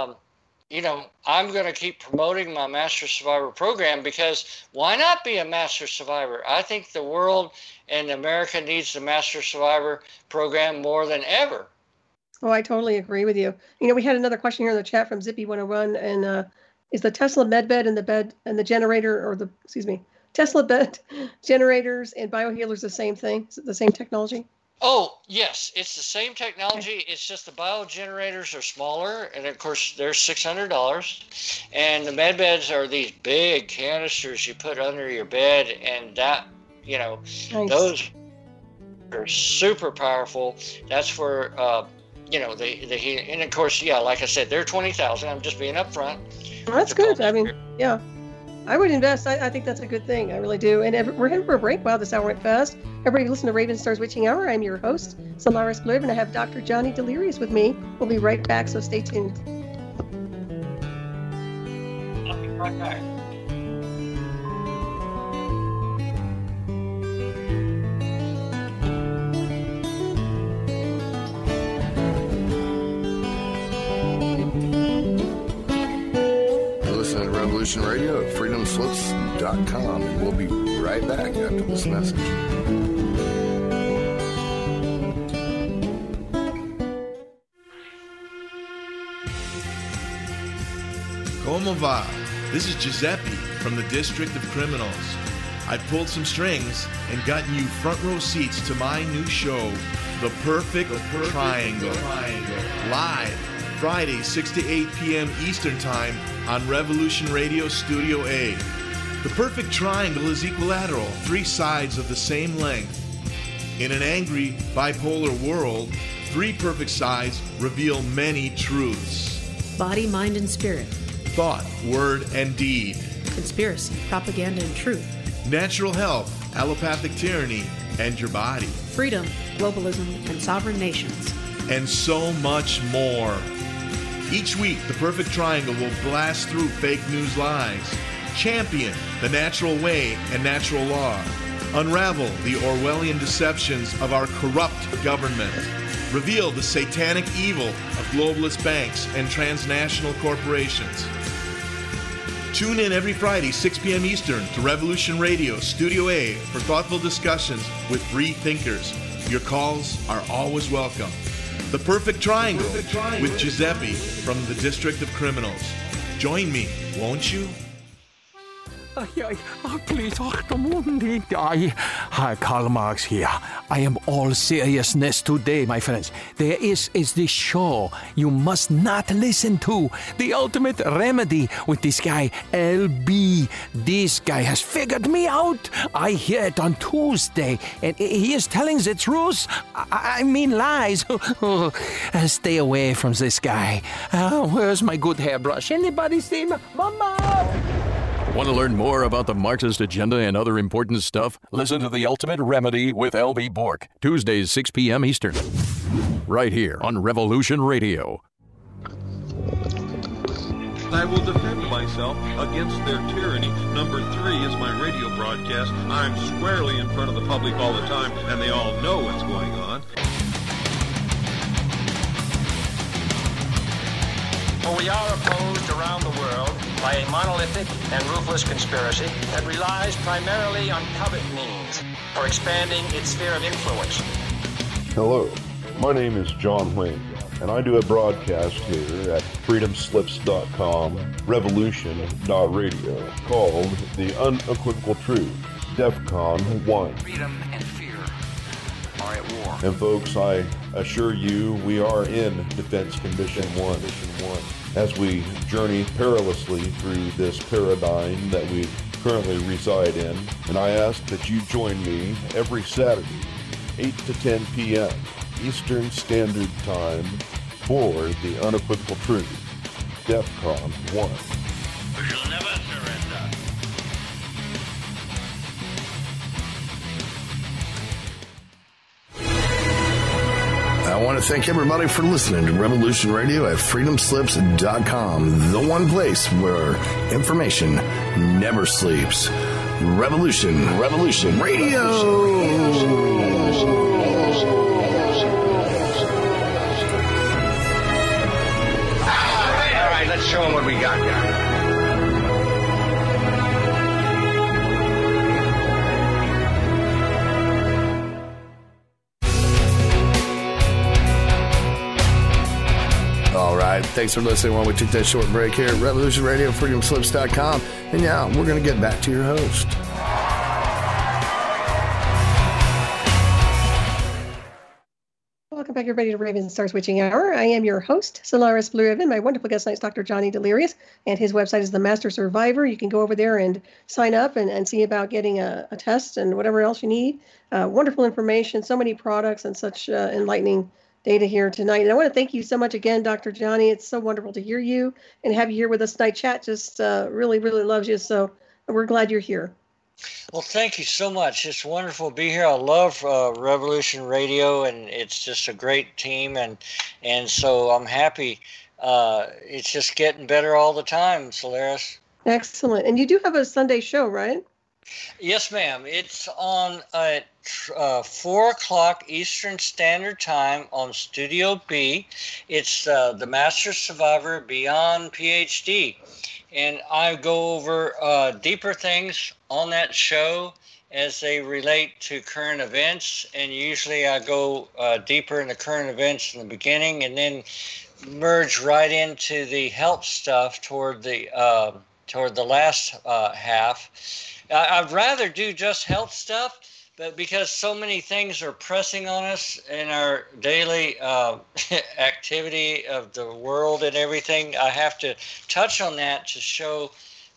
I'm going to keep promoting my Master Survivor program, because why not be a Master Survivor? I think the world and America needs the Master Survivor program more than ever. Oh, I totally agree with you. We had another question here in the chat from Zippy101, and is the Tesla med bed and the bed and the generator, or Tesla bed generators and biohealers the same thing? Is it the same technology? Oh, yes, it's the same technology. Okay. It's just the biogenerators are smaller, and of course they're $600. And the med beds are these big canisters you put under your bed, and that, nice. Those are super powerful. That's for the healing. And of course, like I said, they're $20,000. I'm just being upfront. Well, that's good. Yeah. I would invest. I think that's a good thing. I really do. And we're heading for a break. Wow, this hour went fast. Everybody listen to Raven Star's Witching Hour. I'm your host, Solaris Blue, and I have Dr. Johnny Delirious with me. We'll be right back, so stay tuned. I'll be right back. Revolution Radio at freedomslips.com, and we'll be right back after this message. Como va? This is Giuseppe from the District of Criminals. I pulled some strings and gotten you front row seats to my new show, The Perfect Triangle. Live Friday, 6 to 8 p.m. Eastern Time on Revolution Radio Studio A. The perfect triangle is equilateral, 3 sides of the same length. In an angry, bipolar world, 3 perfect sides reveal many truths. Body, mind, and spirit. Thought, word, and deed. Conspiracy, propaganda, and truth. Natural health, allopathic tyranny, and your body. Freedom, globalism, and sovereign nations. And so much more. Each week, the Perfect Triangle will blast through fake news lies, champion the natural way and natural law, unravel the Orwellian deceptions of our corrupt government, reveal the satanic evil of globalist banks and transnational corporations. Tune in every Friday, 6 p.m. Eastern, to Revolution Radio Studio A for thoughtful discussions with free thinkers. Your calls are always welcome. The Perfect Triangle with Giuseppe from the District of Criminals. Join me, won't you? Please, Hi, Karl Marx here. I am all seriousness today, my friends. There is this show you must not listen to. The Ultimate Remedy with this guy, LB. This guy has figured me out. I hear it on Tuesday, and he is telling the truth. I mean lies. Stay away from this guy. Where's my good hairbrush? Anybody see my Mama? Want to learn more about the Marxist agenda and other important stuff? Listen to The Ultimate Remedy with LB Bork, Tuesdays, 6 p.m. Eastern. Right here on Revolution Radio. I will defend myself against their tyranny. Number 3 is my radio broadcast. I'm squarely in front of the public all the time, and they all know what's going on. For we are opposed around the world by a monolithic and ruthless conspiracy that relies primarily on covert means for expanding its sphere of influence. Hello, my name is John Wayne, and I do a broadcast here at freedomslips.com, revolution.radio, called The Unequivocal Truth, DEFCON 1. Freedom and fear are at war. And folks, I assure you, we are in Defense Condition 1. As we journey perilously through this paradigm that we currently reside in, and I ask that you join me every Saturday, 8 to 10 p.m. Eastern Standard Time for The Unequivocal Truth, DEFCON 1. We shall never surrender. I want to thank everybody for listening to Revolution Radio at freedomslips.com, the one place where information never sleeps. Revolution Radio. All right, let's show them what we got, guys. All right, thanks for listening while we took that short break here at Revolution Radio, freedomslips.com. And now we're going to get back to your host. Welcome back, everybody, to Raven Star Switching Hour. I am your host, Solaris Blue Ribbon. My wonderful guest tonight is Dr. Johnny Delirious, and his website is The Master Survivor. You can go over there and sign up and see about getting a test and whatever else you need. Wonderful information, so many products, and such enlightening data here tonight. And I want to thank you so much again, Dr. Johnny. It's so wonderful to hear you and have you here with us tonight. Chat just really, really loves you. So we're glad you're here. Well, thank you so much. It's wonderful to be here. I love Revolution Radio, and it's just a great team. And so I'm happy. It's just getting better all the time, Solaris. Excellent. And you do have a Sunday show, right? Yes, ma'am. It's on at 4 o'clock Eastern Standard Time on Studio B. It's The Master Survivor Beyond PhD. And I go over deeper things on that show as they relate to current events. And usually I go deeper in the current events in the beginning and then merge right into the health stuff toward the last half. I'd rather do just health stuff, but because so many things are pressing on us in our daily activity of the world and everything, I have to touch on that to show,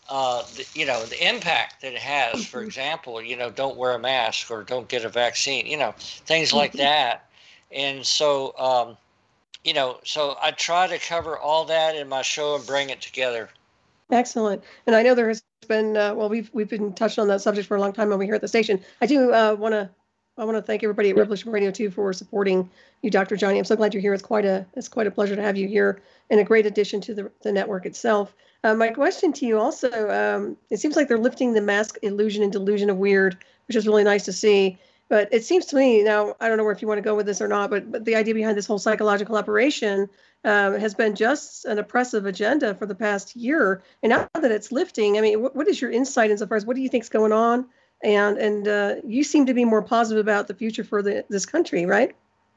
the impact that it has. For example, don't wear a mask or don't get a vaccine, things like that. And so, so I try to cover all that in my show and bring it together. Excellent. And I know there has been, we've been touched on that subject for a long time over here at the station. I do want to thank everybody at Revolution Radio too for supporting you, Dr. Johnny. I'm so glad you're here. It's quite a pleasure to have you here and a great addition to the network itself. My question to you also, it seems like they're lifting the mask illusion and delusion of weird, which is really nice to see. But it seems to me, now, I don't know if you want to go with this or not, but the idea behind this whole psychological operation has been just an oppressive agenda for the past year. And now that it's lifting, I mean, what is your insight insofar as what do you think is going on? And you seem to be more positive about the future for this country, right?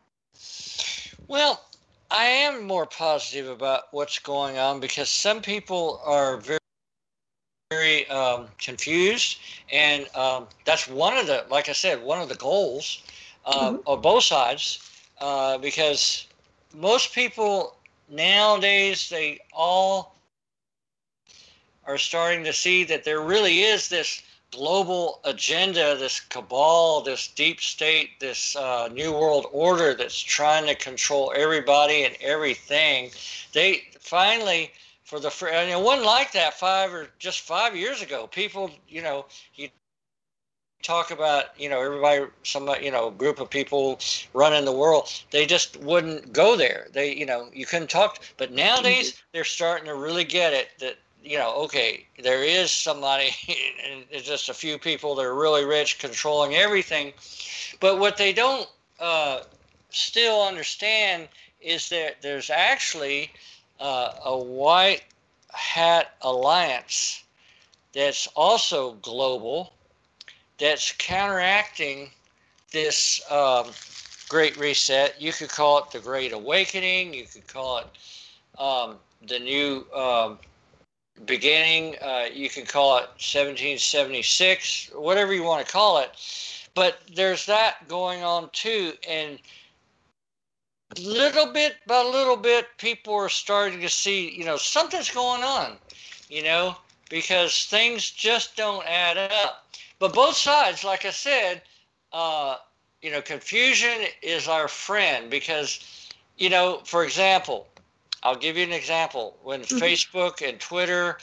Well, I am more positive about what's going on because some people are very very confused, and that's one of the, like I said, one of the goals of both sides, because most people nowadays, they all are starting to see that there really is this global agenda, this cabal, this deep state, this new world order that's trying to control everybody and everything. They finally, and it wasn't like that 5 years ago. People, you talk about, everybody, somebody, group of people running the world, they just wouldn't go there. They, you couldn't talk. But nowadays, they're starting to really get it that, okay, there is somebody, and it's just a few people that are really rich controlling everything. But what they don't still understand is that there's actually a white hat alliance that's also global, that's counteracting this Great Reset. You could call it the Great Awakening. You could call it the new beginning. You can call it 1776, whatever you want to call it. But there's that going on too. And little bit by little bit, people are starting to see, something's going on, because things just don't add up. But both sides, like I said, confusion is our friend because, for example, I'll give you an example. When Facebook and Twitter,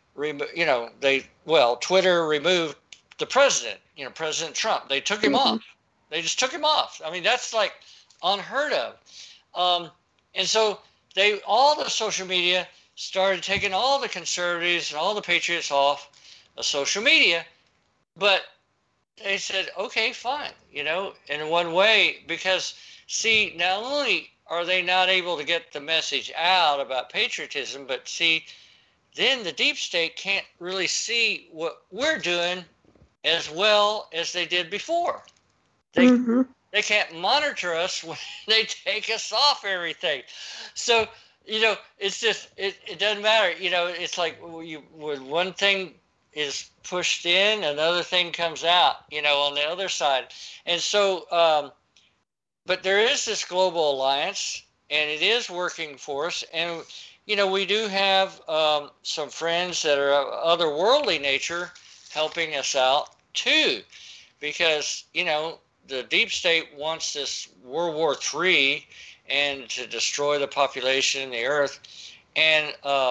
Twitter removed the president, President Trump. They took him off. They just took him off. I mean, that's like unheard of. And so all the social media started taking all the conservatives and all the patriots off of social media. But they said, okay, fine, in one way, because, see, not only are they not able to get the message out about patriotism, but see, then the deep state can't really see what we're doing as well as they did before. They can't monitor us when they take us off everything. So, it's just, it doesn't matter. It's like when one thing is pushed in, another thing comes out, on the other side. And so, but there is this global alliance, and it is working for us. And, we do have some friends that are of otherworldly nature helping us out too, because, the deep state wants this World War III and to destroy the population in the earth. And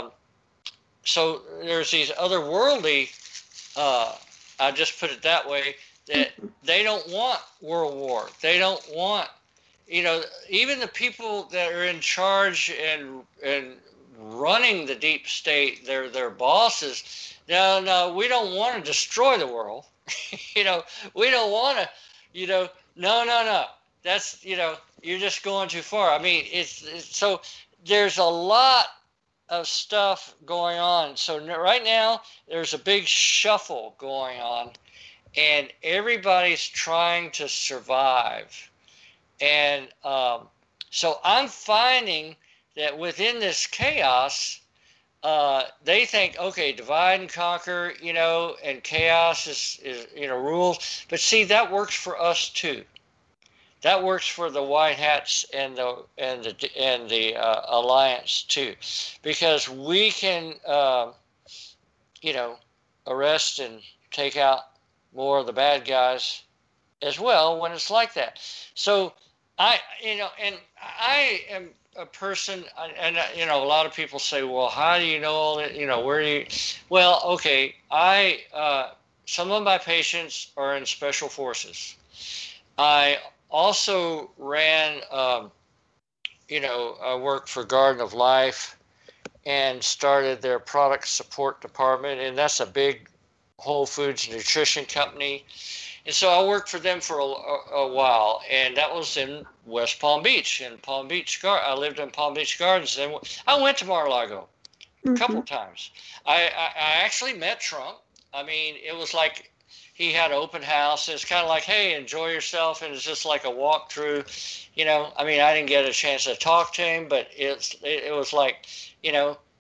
so there's these otherworldly, I just put it that way, that they don't want World War. They don't want, even the people that are in charge and running the deep state, their bosses. No, we don't want to destroy the world. We don't want to, no. That's, you're just going too far. I mean, it's so there's a lot of stuff going on. So right now there's a big shuffle going on, and everybody's trying to survive. And so I'm finding that within this chaos, they think, okay, divide and conquer, and chaos is rules. But see, that works for us too. That works for the white hats and the alliance too, because we can, arrest and take out more of the bad guys as well when it's like that. So I am a person, and a lot of people say, well, how do you know all that? Where do you? Well, okay, some of my patients are in special forces. I also ran, I worked for Garden of Life and started their product support department, and that's a big Whole Foods nutrition company. And so I worked for them for a while, and that was in West Palm Beach. I lived in Palm Beach Gardens, and I went to Mar-a-Lago a couple times. I actually met Trump. I mean, it was like he had an open house. It's kind of like, hey, enjoy yourself, and it's just like a walkthrough. I mean, I didn't get a chance to talk to him, but it was like,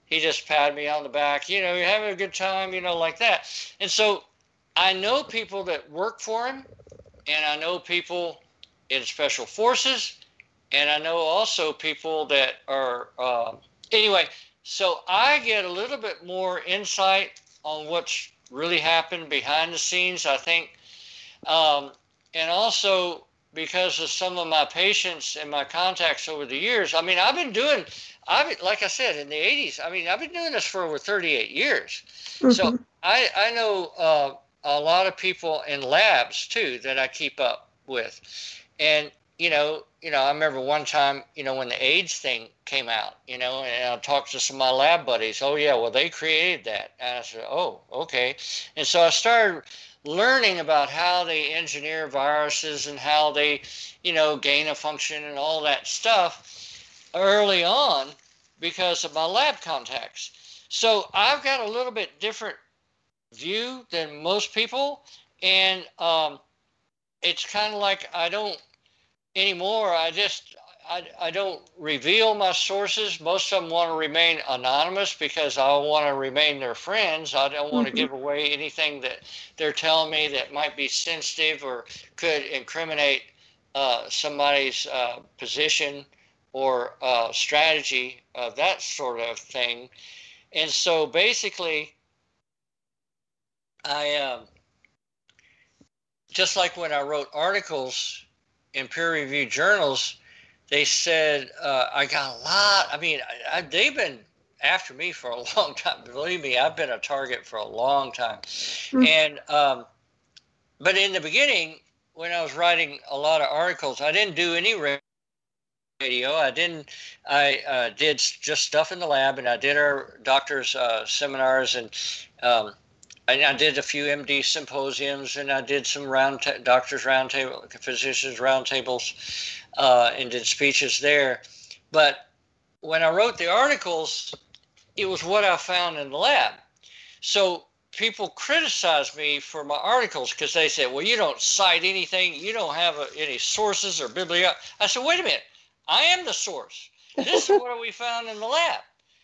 he just patted me on the back, you know, you're having a good time, you know, like that. And so I know people that work for him, and I know people in special forces, and I know also people that are, anyway, so I get a little bit more insight on what's really happened behind the scenes, I think. And also because of some of my patients and my contacts over the years. I mean, like I said, in the 80s, I mean, I've been doing this for over 38 years. Mm-hmm. So I know a lot of people in labs too that I keep up with. And, you know, I remember one time, you know, when the AIDS thing came out, you know, and I talked to some of my lab buddies. Oh yeah, well, they created that. And I said, oh, okay. And so I started learning about how they engineer viruses and how they, you know, gain a function and all that stuff early on because of my lab contacts. So I've got a little bit different view than most people. And it's kind of like I don't anymore. I don't reveal my sources. Most of them want to remain anonymous because I want to remain their friends. I don't want to give away anything that they're telling me that might be sensitive or could incriminate somebody's position or strategy of that sort of thing. And so basically, I just like when I wrote articles in peer-reviewed journals, they said I got a lot. I mean, they've been after me for a long time. Believe me, I've been a target for a long time. And but in the beginning, when I was writing a lot of articles, I didn't do any radio. I did just stuff in the lab, and I did our doctors' seminars, and I did a few MD symposiums, and I did some doctors' roundtable, physicians' roundtables, and did speeches there. But when I wrote the articles, it was what I found in the lab. So people criticized me for my articles because they said, well, you don't cite anything. You don't have any sources or bibliography. I said, wait a minute. I am the source. This is what we found in the lab.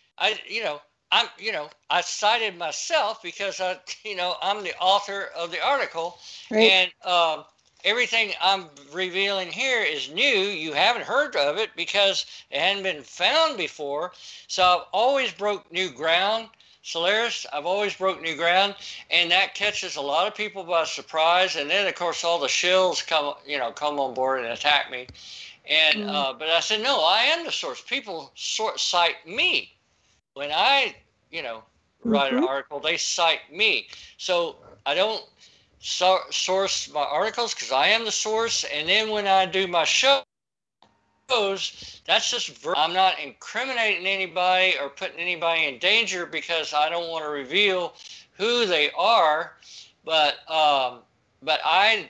I cited myself because I'm the author of the article, right. And everything I'm revealing here is new. You haven't heard of it because it hadn't been found before. So I've always broke new ground, Solaris. I've always broke new ground, and that catches a lot of people by surprise. And then of course all the shills come on board and attack me. And but I said, no, I am the source. People cite me. When I, write an article, they cite me. So I don't source my articles because I am the source. And then when I do my shows, that's just I'm not incriminating anybody or putting anybody in danger because I don't want to reveal who they are. But I,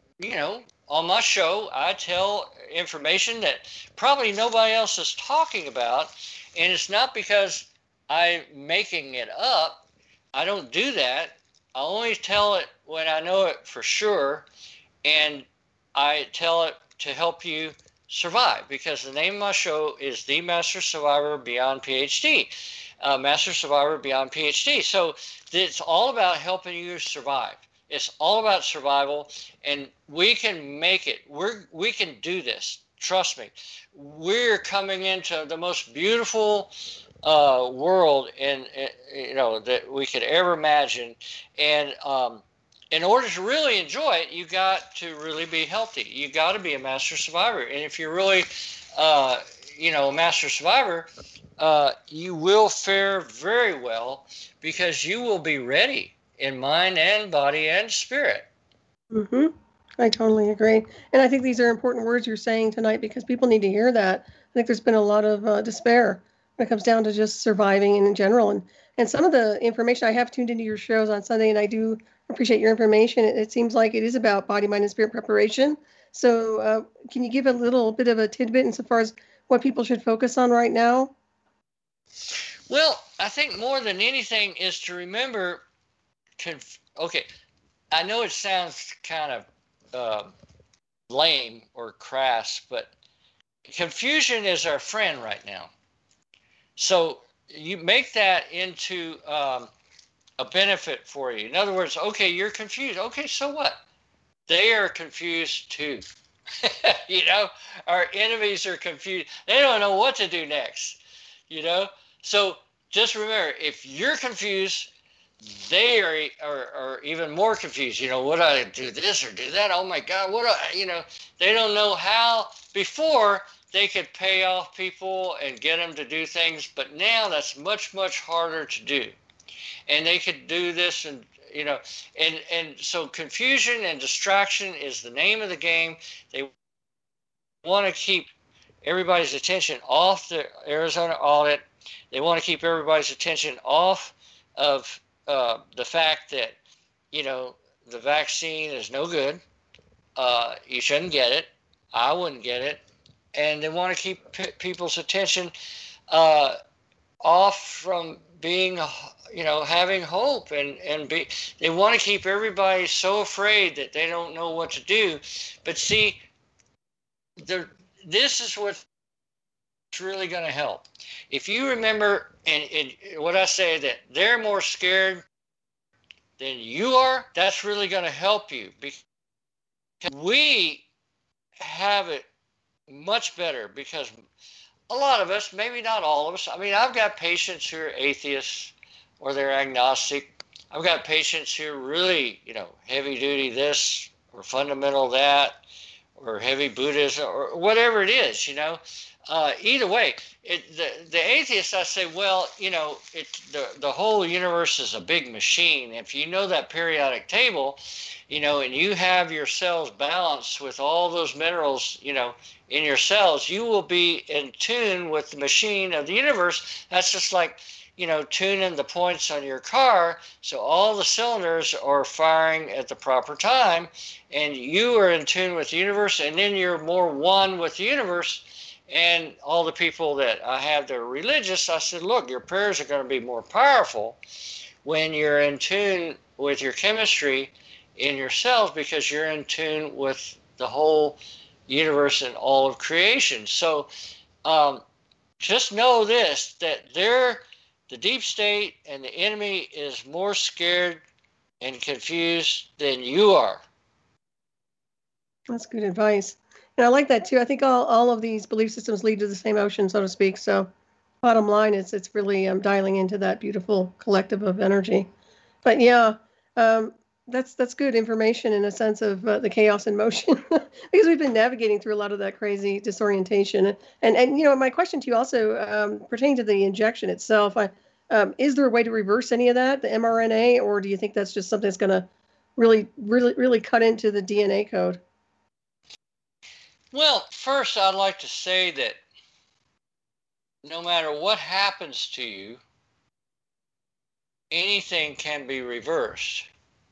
on my show, I tell information that probably nobody else is talking about. And it's not because I'm making it up. I don't do that. I only tell it when I know it for sure. And I tell it to help you survive because the name of my show is The Master Survivor Beyond PhD. Master Survivor Beyond PhD. So it's all about helping you survive. It's all about survival, and we can make it. We can do this. Trust me. We're coming into the most beautiful world that we could ever imagine, and in order to really enjoy it, you got to really be healthy. You got to be a master survivor, and if you're really a master survivor, you will fare very well because you will be ready in mind and body and spirit. I totally agree. And I think these are important words you're saying tonight because people need to hear that. I think there's been a lot of despair when it comes down to just surviving in general. And some of the information, I have tuned into your shows on Sunday, and I do appreciate your information. It seems like it is about body, mind, and spirit preparation. So can you give a little bit of a tidbit insofar as what people should focus on right now? Well, I think more than anything is to remember, I know it sounds kind of lame or crass, but confusion is our friend right now. So you make that into a benefit for you. In other words, okay, you're confused. Okay, so what? They are confused too. You know, our enemies are confused. They don't know what to do next, you know? So just remember, if you're confused, they are even more confused. You know, would I do this or do that? Oh my God, you know, they don't know how. Before, they could pay off people and get them to do things, but now that's much, much harder to do. And they could do this, and you know, and so confusion and distraction is the name of the game. They want to keep everybody's attention off the Arizona audit. They want to keep everybody's attention off of the fact that, you know, the vaccine is no good. You shouldn't get it. I wouldn't get it. And they want to keep people's attention off from being, you know, having hope, and they want to keep everybody so afraid that they don't know what to do. But see, this is what's really going to help. If you remember, and what I say, that they're more scared than you are, that's really going to help you, because we have it much better, because a lot of us, maybe not all of us, I mean, I've got patients who are atheists or they're agnostic. I've got patients who are really, you know, heavy duty this or fundamental that or heavy Buddhism or whatever it is, you know. Either way, the atheist, I say, well, you know, the whole universe is a big machine. If you know that periodic table, you know, and you have your cells balanced with all those minerals, you know, in your cells, you will be in tune with the machine of the universe. That's just like, you know, tuning the points on your car, so all the cylinders are firing at the proper time, and you are in tune with the universe, and then you're more one with the universe. And all the people that I have that are religious, I said, look, your prayers are going to be more powerful when you're in tune with your chemistry in your cells, because you're in tune with the whole universe and all of creation. So just know this, that the deep state and the enemy is more scared and confused than you are. That's good advice. And I like that too. I think all of these belief systems lead to the same ocean, so to speak. So bottom line is it's really dialing into that beautiful collective of energy. But yeah, that's good information in a sense of the chaos in motion, because we've been navigating through a lot of that crazy disorientation. And you know, my question to you also pertaining to the injection itself, is there a way to reverse any of that, the mRNA, or do you think that's just something that's going to really cut into the DNA code? Well, first, I'd like to say that no matter what happens to you, anything can be reversed.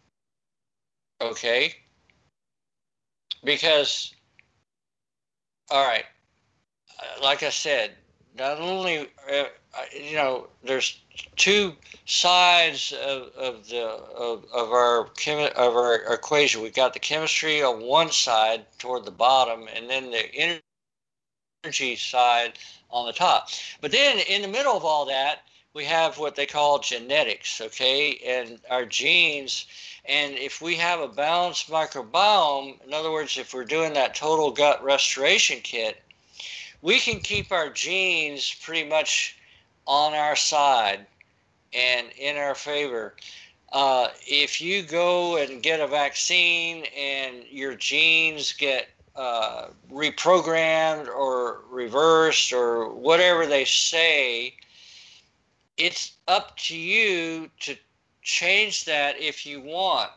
Okay? Because, all right, like I said, not only, you know, there's two sides of our equation. We've got the chemistry on one side toward the bottom, and then the energy side on the top. But then in the middle of all that, we have what they call genetics, okay, and our genes. And if we have a balanced microbiome, in other words, if we're doing that total gut restoration kit, we can keep our genes pretty much on our side and in our favor. If you go and get a vaccine and your genes get reprogrammed or reversed or whatever they say, it's up to you to change that if you want.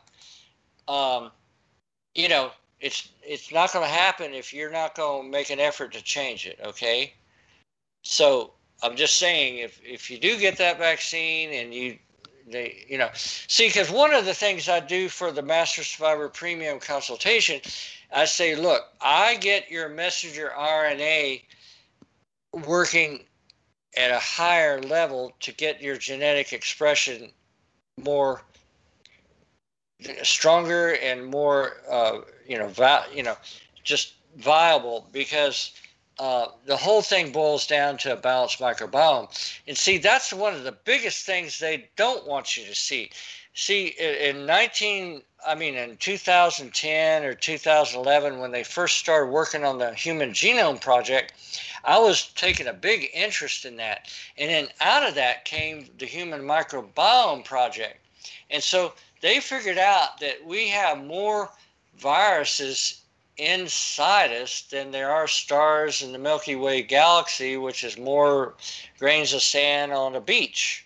You know, it's not going to happen if you're not going to make an effort to change it, okay? So I'm just saying, if you do get that vaccine and you know, see, because one of the things I do for the Master Survivor Premium consultation, I say, look, I get your messenger RNA working at a higher level to get your genetic expression more stronger and more, just viable, because the whole thing boils down to a balanced microbiome. And see, that's one of the biggest things they don't want you to see. See, in 2010 or 2011, when they first started working on the Human Genome Project, I was taking a big interest in that. And then out of that came the Human Microbiome Project. And so they figured out that we have more viruses inside us than there are stars in the Milky Way galaxy, which is more grains of sand on a beach.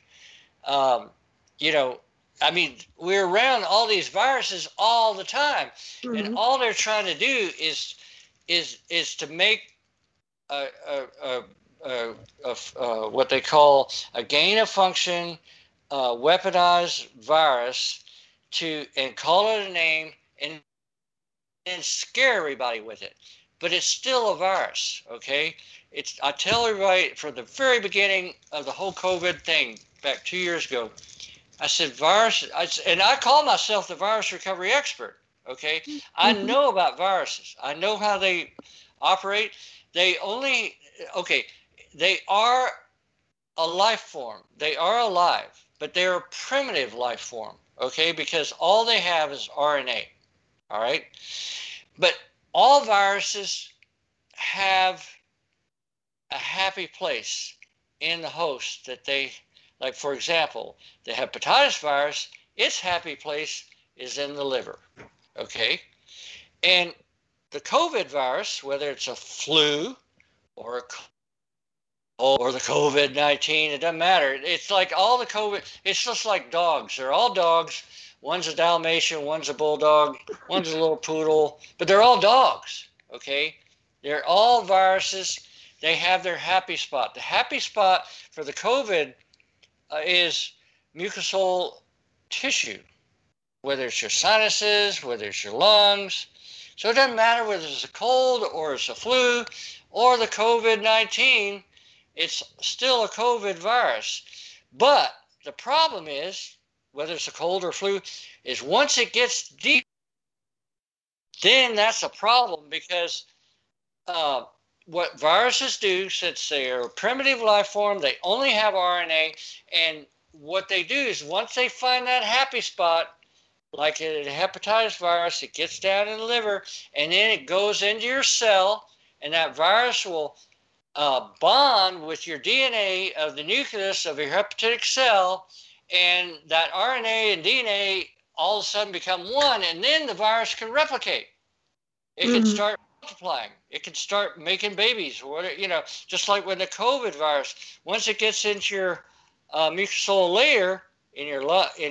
We're around all these viruses all the time, and all they're trying to do is to make what they call a gain of function weaponized virus and call it a name and scare everybody with it. But it's still a virus, okay? I tell everybody from the very beginning of the whole COVID thing back 2 years ago, I said and I call myself the virus recovery expert, okay? I know about viruses. I know how they operate. They are a life form. They are alive, but they're a primitive life form, okay? Because all they have is RNA, all right? But all viruses have a happy place in the host that they, like for example, the hepatitis virus, its happy place is in the liver, okay? And the COVID virus, whether it's a flu or the COVID-19, it doesn't matter. It's like all the COVID, it's just like dogs. They're all dogs. One's a Dalmatian, one's a bulldog, one's a little poodle, but they're all dogs, okay? They're all viruses. They have their happy spot. The happy spot for the COVID is mucosal tissue, whether it's your sinuses, whether it's your lungs. So it doesn't matter whether it's a cold or it's a flu or the COVID-19, it's still a COVID virus. But the problem is, whether it's a cold or flu, is once it gets deep, then that's a problem because what viruses do, since they are a primitive life form, they only have RNA, and what they do is once they find that happy spot, like a hepatitis virus, it gets down in the liver, and then it goes into your cell, and that virus will bond with your DNA of the nucleus of your hepatic cell, and that RNA and DNA all of a sudden become one, and then the virus can replicate. It can start multiplying. It can start making babies, or whatever, just like when the COVID virus, once it gets into your mucosal layer in your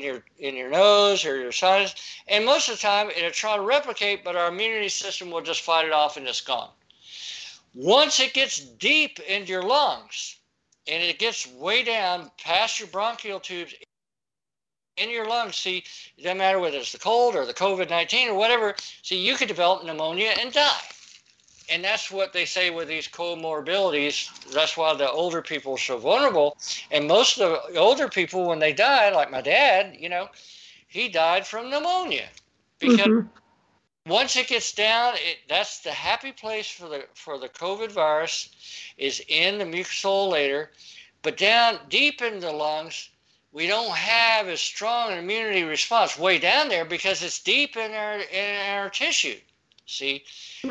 nose or your sinus, and most of the time it'll try to replicate, but our immunity system will just fight it off and it's gone. Once it gets deep into your lungs and it gets way down past your bronchial tubes in your lungs, see, it doesn't matter whether it's the cold or the COVID-19 or whatever, see, you could develop pneumonia and die. And that's what they say with these comorbidities. That's why the older people are so vulnerable. And most of the older people, when they die, like my dad, he died from pneumonia. Because once it gets down, that's the happy place for the COVID virus is in the mucosal layer. But down deep in the lungs, we don't have as strong an immunity response way down there because it's deep in our tissue. See?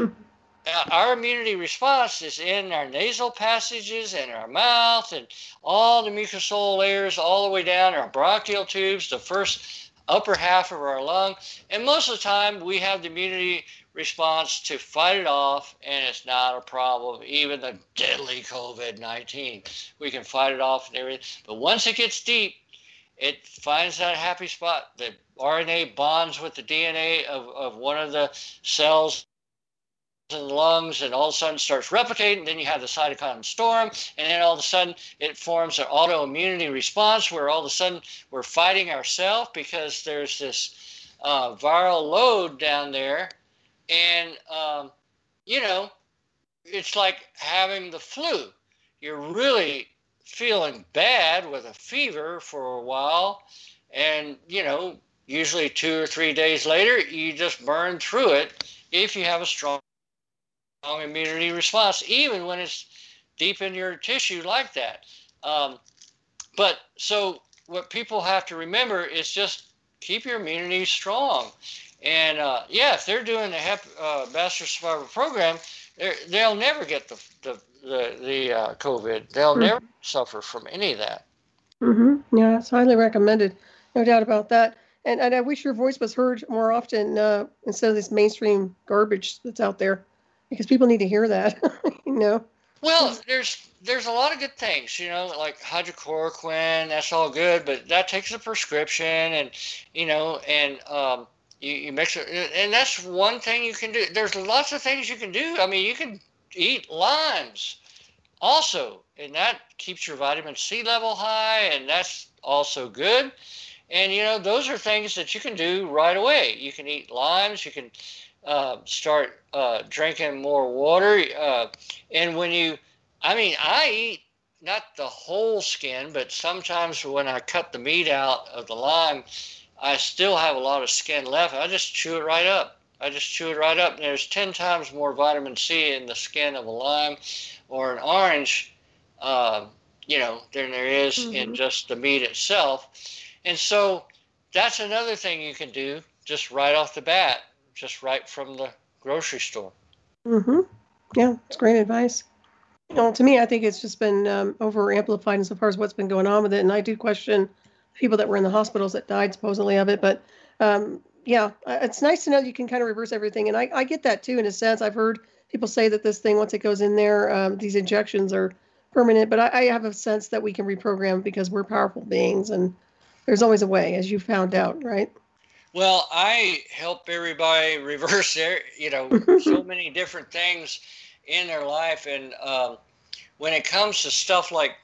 Our immunity response is in our nasal passages and our mouth and all the mucosal layers all the way down our bronchial tubes, the first upper half of our lung. And most of the time we have the immunity response to fight it off, and it's not a problem. Even the deadly COVID-19, we can fight it off and everything. But once it gets deep, it finds that happy spot. The RNA bonds with the DNA of one of the cells in the lungs, and all of a sudden starts replicating. Then you have the cytokine storm, and then all of a sudden it forms an autoimmunity response where all of a sudden we're fighting ourselves because there's this viral load down there. And it's like having the flu. You're really feeling bad with a fever for a while, and usually 2 or 3 days later you just burn through it if you have a strong immunity response, even when it's deep in your tissue like that. But so what people have to remember is just keep your immunity strong. And if they're doing the Bachelor Survivor program, they'll never get the COVID. They'll never suffer from any of that. Mm-hmm. Yeah, it's highly recommended. No doubt about that. And I wish your voice was heard more often instead of this mainstream garbage that's out there, because people need to hear that, you know. Well, there's a lot of good things, you know, like hydrochloroquine. That's all good, but that takes a prescription, and you know, and you mix it, and that's one thing you can do. There's lots of things you can do. I mean, you can eat limes also, and that keeps your vitamin C level high, and that's also good. And you know, those are things that you can do right away. You can eat limes. You can start drinking more water. And when I eat not the whole skin, but sometimes when I cut the meat out of the lime, I still have a lot of skin left. I just chew it right up. And there's 10 times more vitamin C in the skin of a lime or an orange, you know, than there is in just the meat itself. And so that's another thing you can do just right off the bat, just right from the grocery store. Mm-hmm. Yeah, it's great advice. You know, to me, I think it's just been over amplified insofar as what's been going on with it. And I do question people that were in the hospitals that died supposedly of it. But it's nice to know that you can kind of reverse everything. And I get that too, in a sense. I've heard people say that this thing, once it goes in there, these injections are permanent. But I have a sense that we can reprogram because we're powerful beings. And there's always a way, as you found out, right? Well, I help everybody reverse their, you know, so many different things in their life. And when it comes to stuff like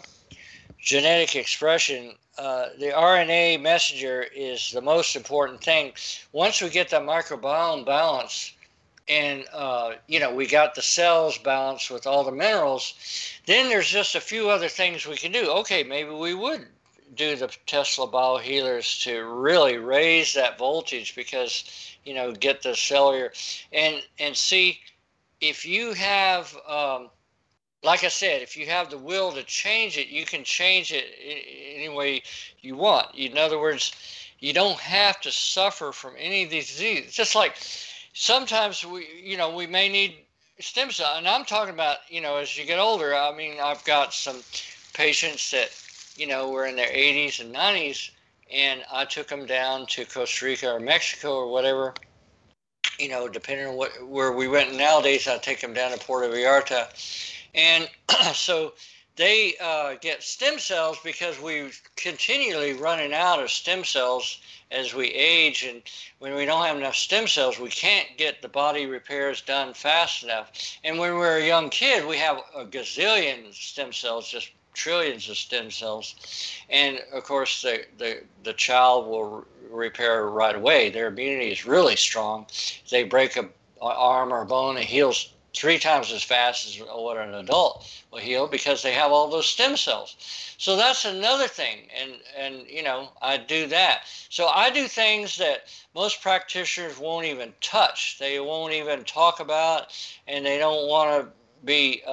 genetic expression, the RNA messenger is the most important thing. Once we get the microbiome balance and, you know, we got the cells balanced with all the minerals, then there's just a few other things we can do. Okay, maybe we would do the Tesla biohealers to really raise that voltage because, you know, get the cellular and see if you have, like I said, if you have the will to change it, you can change it any way you want. In other words, you don't have to suffer from any of these diseases. Just like sometimes we may need stem cell, and I'm talking about, you know, as you get older. I mean, I've got some patients that, you know, were in their 80s and 90s, and I took them down to Costa Rica or Mexico or whatever, you know, depending on where we went. Nowadays, I take them down to Puerto Vallarta. And so they get stem cells because we're continually running out of stem cells as we age. And when we don't have enough stem cells, we can't get the body repairs done fast enough. And when we're a young kid, we have a gazillion stem cells, just trillions of stem cells, and of course the child will repair right away. Their immunity is really strong. They break an arm or a bone, it heals 3 times as fast as what an adult will heal because they have all those stem cells. So that's another thing, and you know, I do that. So I do things that most practitioners won't even touch. They won't even talk about, and they don't want to be.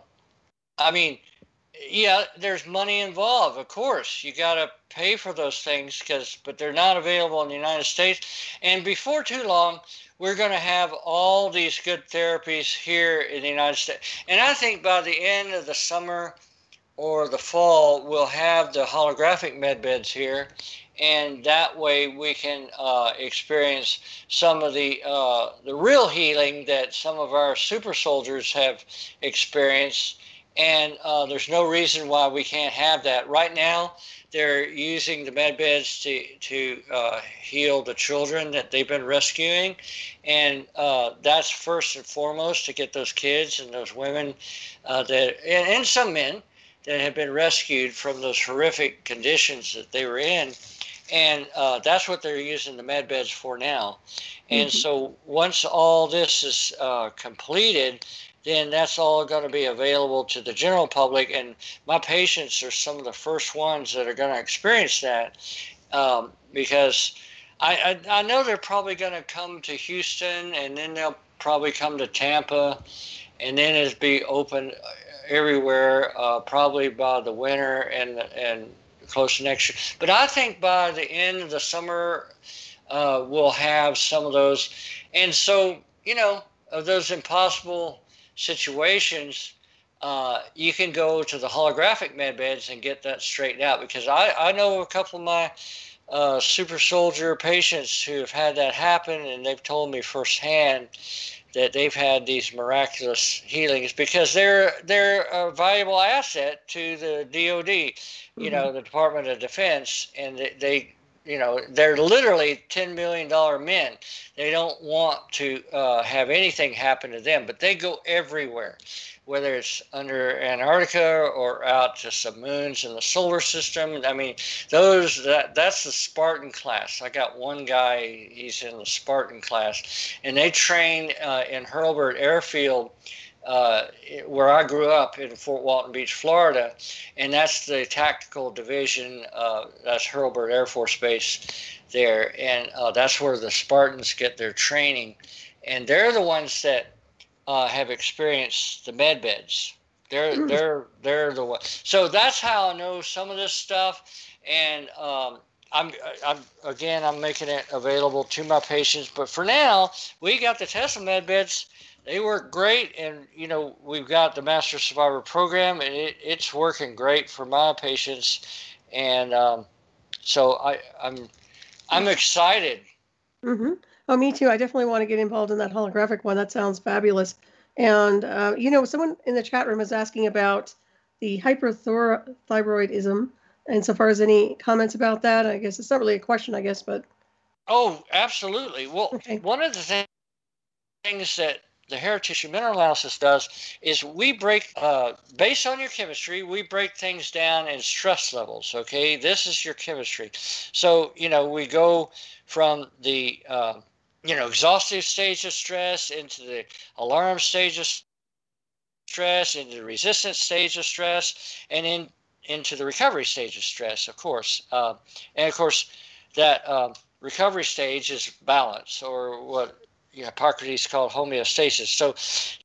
I mean. Yeah, there's money involved, of course. You got to pay for those things, but they're not available in the United States. And before too long, we're going to have all these good therapies here in the United States. And I think by the end of the summer or the fall, we'll have the holographic med beds here. And that way we can experience some of the real healing that some of our super soldiers have experienced. And there's no reason why we can't have that. Right now, they're using the med beds to heal the children that they've been rescuing. And that's first and foremost to get those kids and those women and some men that have been rescued from those horrific conditions that they were in. And that's what they're using the med beds for now. And so once all this is completed, then that's all going to be available to the general public. And my patients are some of the first ones that are going to experience that because I know they're probably going to come to Houston, and then they'll probably come to Tampa, and then it'd be open everywhere, probably by the winter and close to next year. But I think by the end of the summer, we'll have some of those. And so, of those impossible situations, you can go to the holographic med beds and get that straightened out, because I know a couple of my super soldier patients who have had that happen, and they've told me firsthand that they've had these miraculous healings, because they're a valuable asset to the DoD, the Department of Defense, and they they're literally $10 million men. They don't want to have anything happen to them, but they go everywhere, whether it's under Antarctica or out to some moons in the solar system. I mean, that's the Spartan class. I got one guy, he's in the Spartan class, and they train in Hurlburt Airfield, where I grew up in Fort Walton Beach, Florida, and that's the tactical division. That's Hurlburt Air Force Base there, and that's where the Spartans get their training, and they're the ones that have experienced the med beds. They're the ones. So that's how I know some of this stuff, and I'm making it available to my patients. But for now, we got the Tesla med beds. They work great, and we've got the Master Survivor program, and it's working great for my patients, and so I'm excited. Mm-hmm. Oh, me too. I definitely want to get involved in that holographic one. That sounds fabulous. And someone in the chat room is asking about the hyperthyroidism, and so far as any comments about that, I guess it's not really a question, but. Oh, absolutely. Well, okay. One of the things that the hair tissue mineral analysis does is we break, based on your chemistry, we break things down in stress levels, okay? This is your chemistry. So, we go from the, exhaustive stage of stress into the alarm stage of stress, into the resistance stage of stress, and into the recovery stage of stress, of course. And, of course, that recovery stage is balance, or what Hippocrates called homeostasis. So,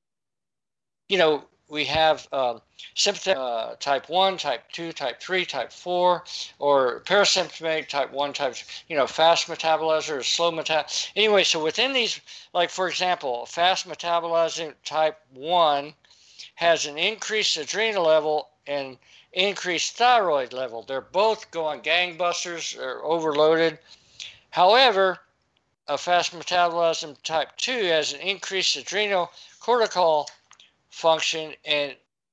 we have sympathetic type 1, type 2, type 3, type 4, or parasympathetic type 1, type, fast metabolizer or slow metabolizer. Anyway, so within these, like, for example, fast metabolizing type 1 has an increased adrenal level and increased thyroid level. They're both going gangbusters or overloaded. However, a fast metabolism type 2 has an increased adrenal cortical function and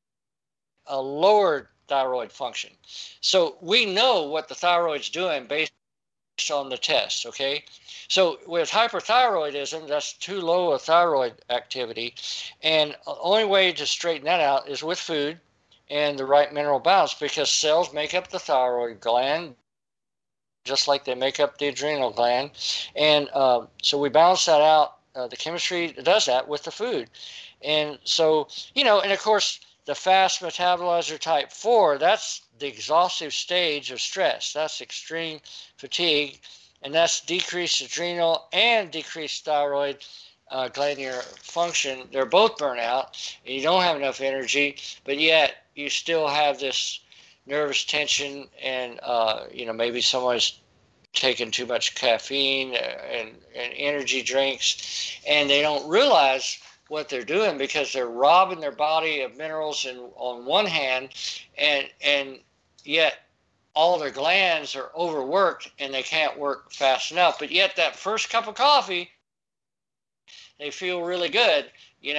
a lower thyroid function. So we know what the thyroid's doing based on the test, okay? So with hyperthyroidism, that's too low a thyroid activity, and the only way to straighten that out is with food and the right mineral balance, because cells make up the thyroid gland just like they make up the adrenal gland. And so we balance that out. The chemistry does that with the food. And so, and of course, the fast metabolizer type 4, that's the exhaustive stage of stress. That's extreme fatigue, and that's decreased adrenal and decreased thyroid glandular function. They're both burnt out, and you don't have enough energy, but yet you still have this nervous tension, and maybe someone's taking too much caffeine and energy drinks, and they don't realize what they're doing, because they're robbing their body of minerals on one hand, and yet all their glands are overworked and they can't work fast enough. But yet that first cup of coffee, they feel really good,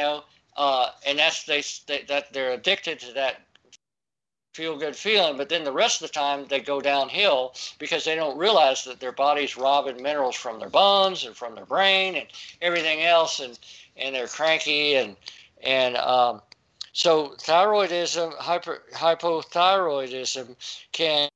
and that's that they're addicted to that feel-good feeling. But then the rest of the time they go downhill, because they don't realize that their body's robbing minerals from their bones and from their brain and everything else, and they're cranky, and so thyroidism, hypothyroidism can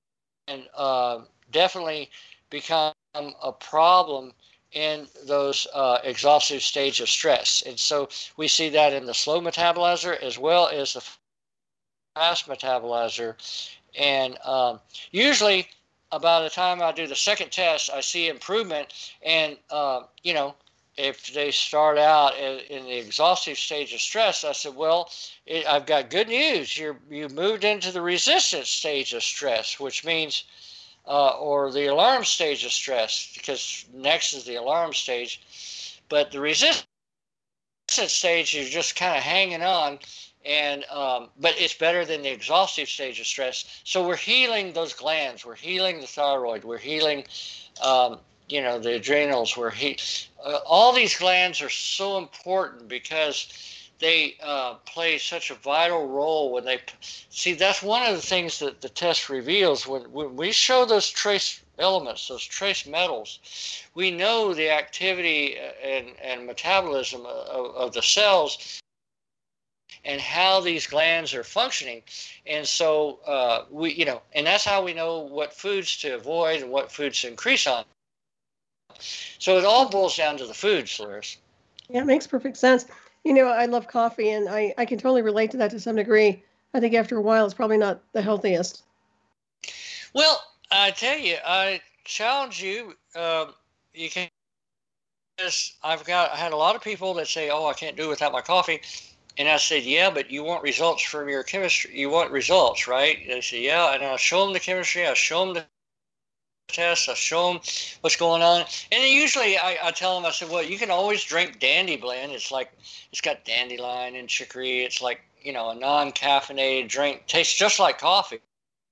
definitely become a problem in those exhaustive stage of stress. And so we see that in the slow metabolizer as well as the fast metabolizer. And usually by the time I do the second test, I see improvement, and if they start out in the exhaustive stage of stress, I said, well, I've got good news. You moved into the resistant stage of stress, which means, or the alarm stage of stress, because next is the alarm stage. But the resistant stage, you're just kind of hanging on, and but it's better than the exhaustive stage of stress. So we're healing those glands. We're healing the thyroid. We're healing the adrenals, all these glands are so important because they play such a vital role when they see. That's one of the things that the test reveals when we show those trace elements, those trace metals. We know the activity and metabolism of the cells and how these glands are functioning. And so and that's how we know what foods to avoid and what foods to increase on. So it all boils down to the foods, Laris. Yeah, it makes perfect sense. I love coffee, and I can totally relate to that to some degree. I think after a while, it's probably not the healthiest. Well, I tell you, I challenge you. You can. I had a lot of people that say, "Oh, I can't do it without my coffee," and I said, "Yeah, but you want results from your chemistry. You want results, right?" They say, "Yeah," and I show them the chemistry. I show them the tests. I show them what's going on, and then usually I tell them, I said, well, you can always drink Dandy Blend. It's got dandelion and chicory. It's like a non-caffeinated drink. Tastes just like coffee.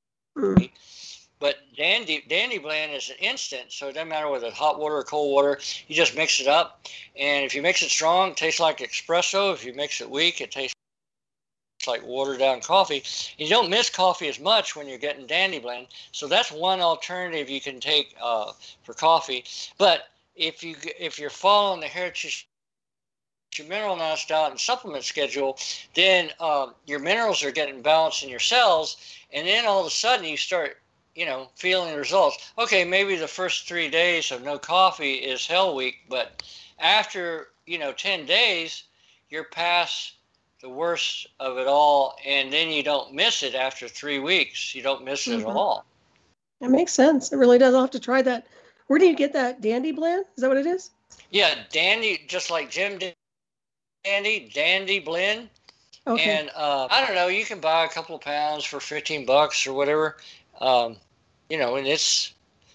But Dandy Blend is an instant, so it doesn't matter whether it's hot water or cold water. You just mix it up, and if you mix it strong, it tastes like espresso. If you mix it weak, it tastes like watered down coffee. You don't miss coffee as much when you're getting Dandy Blend. So that's one alternative you can take for coffee. But if you're following the Heritage Mineral Analysis diet and supplement schedule, then your minerals are getting balanced in your cells, and then all of a sudden you start feeling the results. Okay, maybe the first 3 days of no coffee is hell week, but after 10 days you're past the worst of it all, and then you don't miss it after 3 weeks. You don't miss it at all. That makes sense. It really does. I'll have to try that. Where do you get that Dandy Blend? Is that what it is? Yeah, Dandy, just like Jim Dandy Blend. Okay. And I don't know, you can buy a couple of pounds for $15 or whatever. And it's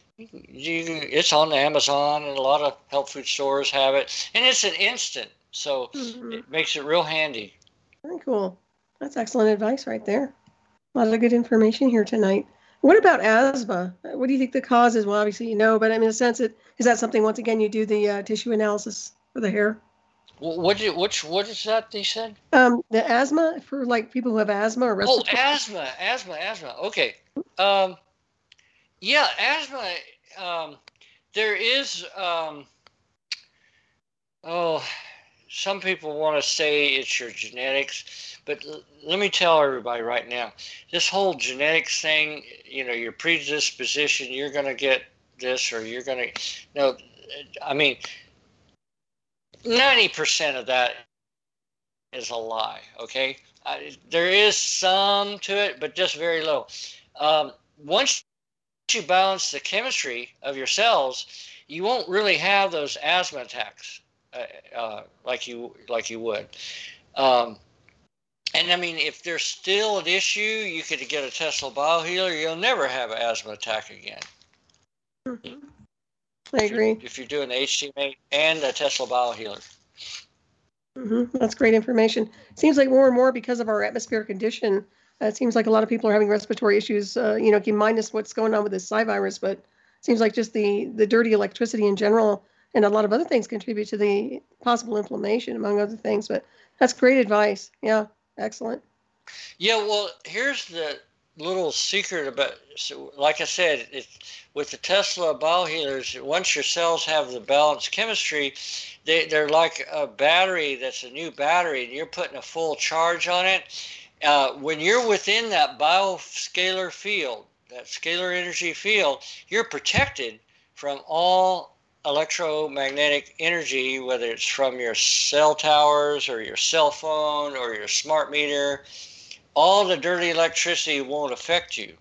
on Amazon, and a lot of health food stores have it, and it's an instant, so it makes it real handy. Very cool. That's excellent advice right there. A lot of good information here tonight. What about asthma? What do you think the cause is? Well, obviously but in a sense, is that something, once again, you do the tissue analysis for the hair? What is that they said? The asthma, for people who have asthma or respiratory. Oh, asthma. Okay. Yeah, asthma. There is. Some people want to say it's your genetics, but let me tell everybody right now, this whole genetics thing, your predisposition, you're going to get this, or you're going to, 90% of that is a lie, okay? There is some to it, but just very low. Once you balance the chemistry of your cells, you won't really have those asthma attacks. Like you would, and if there's still an issue, you could get a Tesla Biohealer. You'll never have an asthma attack again. I agree. If you're doing the HTMA and a Tesla Biohealer. That's great information. Seems like more and more, because of our atmospheric condition, it seems like a lot of people are having respiratory issues. Minus what's going on with this Psi virus, but it seems like just the dirty electricity in general. And a lot of other things contribute to the possible inflammation, among other things. But that's great advice. Yeah, excellent. Yeah, well, here's the little secret about, so like I said, with the Tesla Biohealers, once your cells have the balanced chemistry, they're like a battery that's a new battery, and you're putting a full charge on it. When you're within that bioscalar field, that scalar energy field, you're protected from all electromagnetic energy, whether it's from your cell towers or your cell phone or your smart meter. All the dirty electricity won't affect you.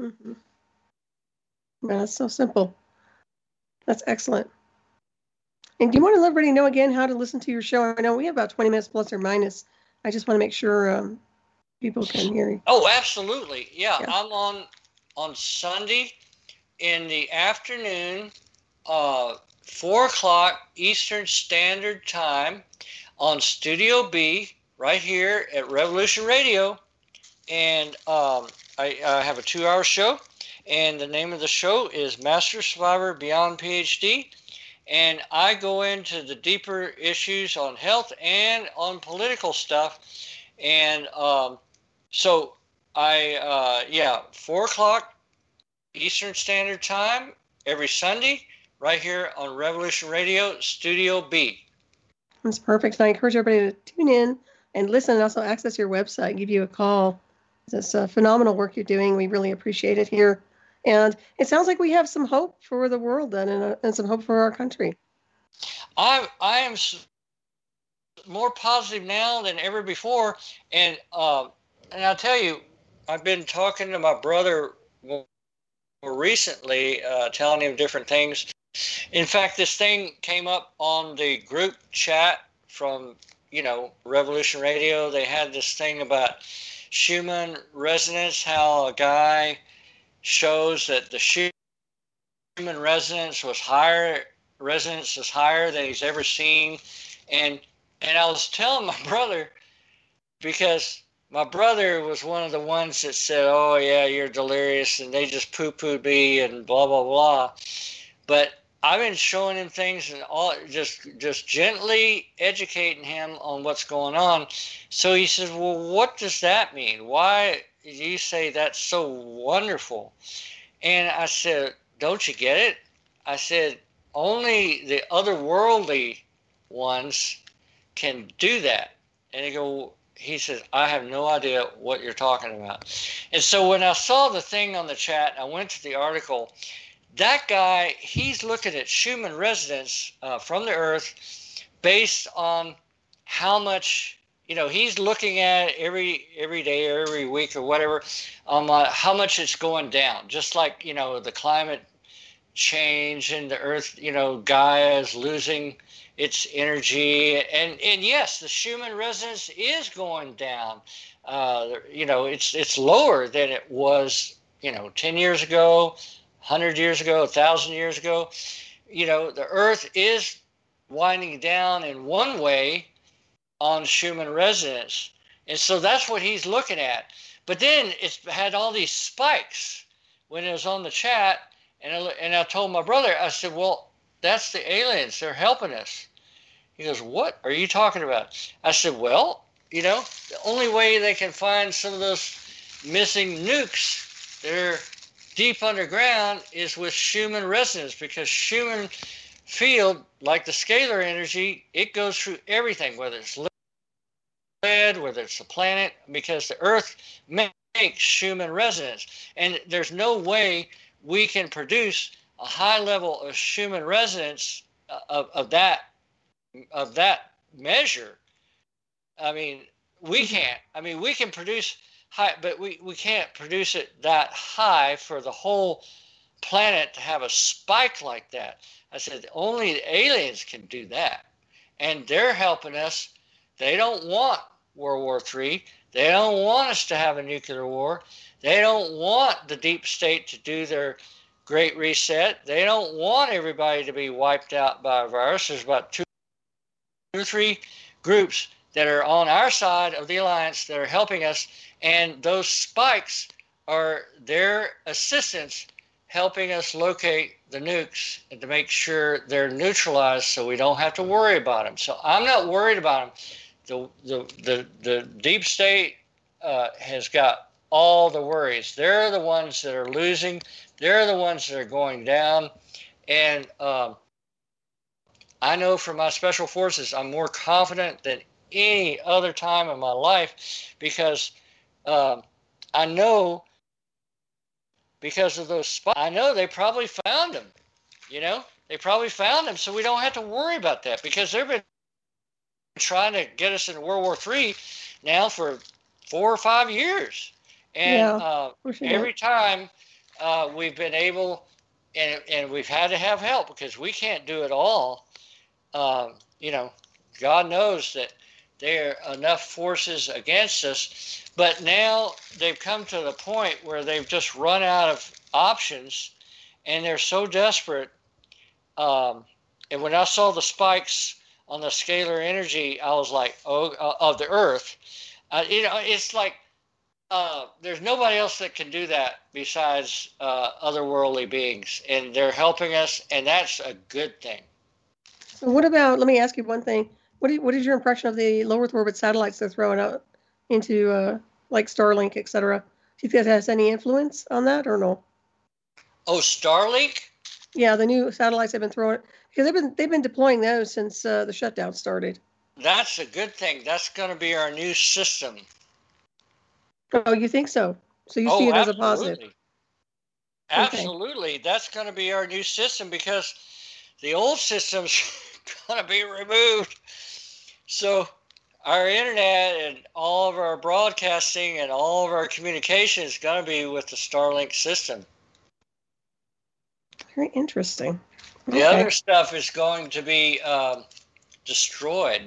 That's so simple. That's excellent. And do you want to let everybody know again how to listen to your show? I know we have about 20 minutes plus or minus. I just want to make sure people can hear you. Oh, absolutely. Yeah. I'm on Sunday in the afternoon, 4 o'clock Eastern Standard Time on Studio B right here at Revolution Radio. And I have a 2-hour show, and the name of the show is Master Survivor Beyond PhD. And I go into the deeper issues on health and on political stuff. And so 4 o'clock Eastern Standard Time every Sunday right here on Revolution Radio, Studio B. That's perfect. So I encourage everybody to tune in and listen, and also access your website, give you a call. It's phenomenal work you're doing. We really appreciate it here. And it sounds like we have some hope for the world then, and some hope for our country. I am more positive now than ever before. And I'll tell you, I've been talking to my brother more recently, telling him different things. In fact, this thing came up on the group chat from, Revolution Radio. They had this thing about Schumann resonance, how a guy shows that the Schumann resonance was higher than he's ever seen. And I was telling my brother, because my brother was one of the ones that said, oh yeah, you're delirious, and they just poo-pooed me and blah, blah, blah. But I've been showing him things and just gently educating him on what's going on. So he says, well, what does that mean? Why do you say that's so wonderful? And I said, don't you get it? I said, only the otherworldly ones can do that. And he says, I have no idea what you're talking about. And so when I saw the thing on the chat, I went to the article. That guy, he's looking at Schumann resonance from the Earth based on how much, he's looking at every day or every week or whatever, how much it's going down. Just like, the climate change and the Earth, Gaia is losing its energy. And yes, the Schumann resonance is going down. It's lower than it was, 10 years ago. 100 years ago, 1,000 years ago, the Earth is winding down in one way on Schumann resonance. And so that's what he's looking at. But then it's had all these spikes when it was on the chat. And I told my brother, I said, well, that's the aliens. They're helping us. He goes, what are you talking about? I said, well, the only way they can find some of those missing nukes, they're deep underground, is with Schumann resonance, because Schumann field, like the scalar energy, it goes through everything, whether it's lead, whether it's the planet, because the Earth makes Schumann resonance. And there's no way we can produce a high level of Schumann resonance of that measure. I mean, we can't. I mean, we can produce high, but we can't produce it that high for the whole planet to have a spike like that. I said, only the aliens can do that. And they're helping us. They don't want World War III. They don't want us to have a nuclear war. They don't want the deep state to do their great reset. They don't want everybody to be wiped out by a virus. There's about two or three groups that are on our side of the alliance that are helping us. And those spikes are their assistants helping us locate the nukes and to make sure they're neutralized so we don't have to worry about them. So I'm not worried about them. The deep state has got all the worries. They're the ones that are losing. They're the ones that are going down. And I know from my special forces, I'm more confident than any other time in my life, because I know, because of those spots, I know they probably found them. They probably found them, so we don't have to worry about that, because they've been trying to get us into World War III now for 4 or 5 years. And every time we've been able, and we've had to have help because we can't do it all. God knows that there are enough forces against us. But now they've come to the point where they've just run out of options, and they're so desperate. And when I saw the spikes on the scalar energy, I was like, of the Earth, it's like there's nobody else that can do that besides otherworldly beings, and they're helping us, and that's a good thing. So what about, let me ask you one thing. What is your impression of the low Earth orbit satellites they're throwing out into like Starlink, et cetera? Do you think that has any influence on that or no? Oh, Starlink? Yeah, the new satellites have been throwing, because they've been deploying those since the shutdown started. That's a good thing. That's going to be our new system. Oh, you think so? So you see it as a positive? Absolutely. Okay. That's going to be our new system, because the old system's going to be removed. So our internet and all of our broadcasting and all of our communication is going to be with the Starlink system. Very interesting. The other stuff is going to be destroyed.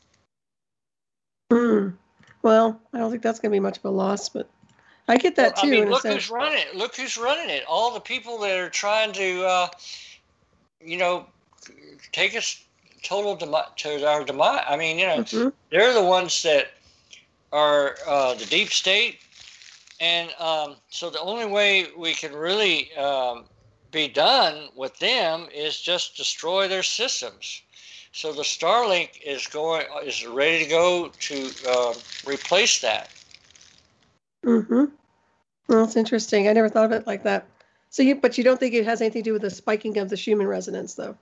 Well, I don't think that's going to be much of a loss, but I get that too. I mean, look who's running it. Look who's running it. All the people that are trying to, take us to our demise. I mean, they're the ones that are the deep state. And so the only way we can really be done with them is just destroy their systems. So the Starlink is ready to go to replace that. Well, it's interesting. I never thought of it like that. But you don't think it has anything to do with the spiking of the Schumann resonance, though?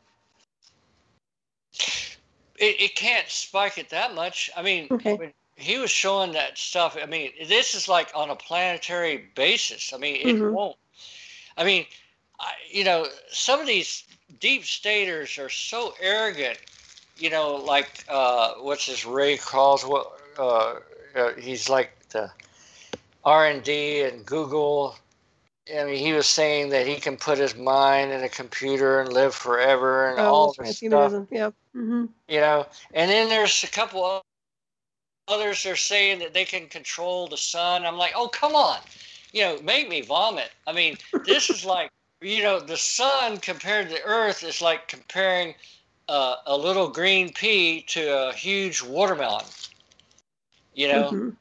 It can't spike it that much. I mean, when he was showing that stuff, I mean, this is like on a planetary basis. I mean, it won't. I mean, some of these deep staters are so arrogant. Like what's his Ray Charles? He's like the R&D and Google. I mean, he was saying that he can put his mind in a computer and live forever and all this stuff. Yeah. And then there's a couple others that are saying that they can control the sun. I'm like, oh, come on. Make me vomit. I mean, this is like, the sun compared to the Earth is like comparing a little green pea to a huge watermelon. And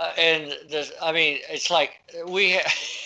it's like we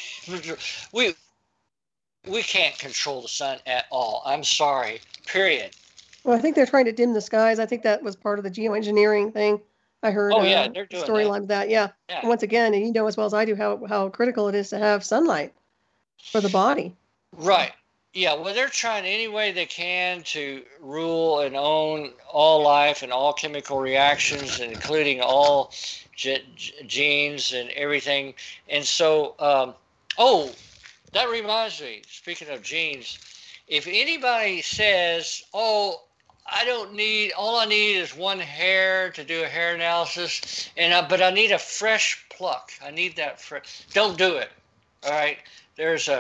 can't control the sun at all. I'm sorry. Period. Well, I think they're trying to dim the skies. I think that was part of the geoengineering thing. I heard they're doing storyline of that. Yeah. And once again, and you know as well as I do how critical it is to have sunlight for the body. Right. Yeah. Well, they're trying any way they can to rule and own all life and all chemical reactions, including all genes and everything. And so, that reminds me, speaking of genes, if anybody says, all I need is one hair to do a hair analysis, but I need a fresh pluck. I need that don't do it. All right. There's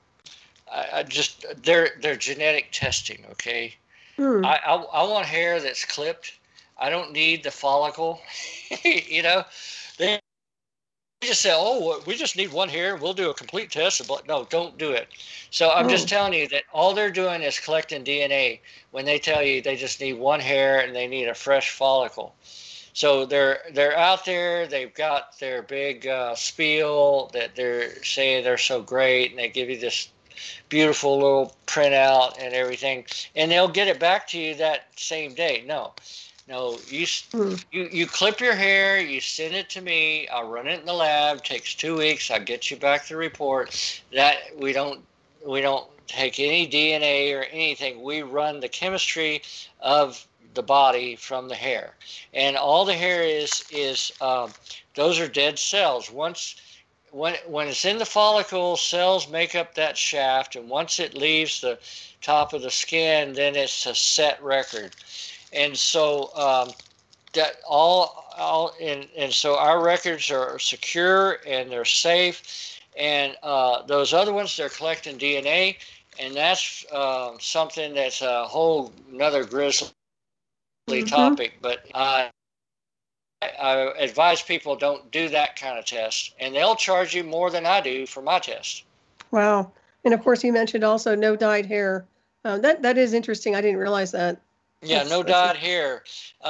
they're genetic testing. Okay. I want hair that's clipped. I don't need the follicle. They just say, we just need one hair. We'll do a complete test. No, don't do it. So I'm just telling you that all they're doing is collecting DNA when they tell you they just need one hair and they need a fresh follicle. So they're out there. They've got their big spiel that they're saying they're so great, and they give you this beautiful little printout and everything, and they'll get it back to you that same day. No, you clip your hair, you send it to me, I'll run it in the lab, it takes 2 weeks, I'll get you back the report. That we don't take any DNA or anything. We run the chemistry of the body from the hair. And all the hair is those are dead cells. When it's in the follicle, cells make up that shaft, and once it leaves the top of the skin, then it's a set record. And so that and so our records are secure and they're safe. And those other ones, they're collecting DNA, and that's something that's a whole another grizzly topic, but I advise people don't do that kind of test, and they'll charge you more than I do for my test. Wow. And of course, you mentioned also no dyed hair. That is interesting. I didn't realize that. Yeah, no dyed hair.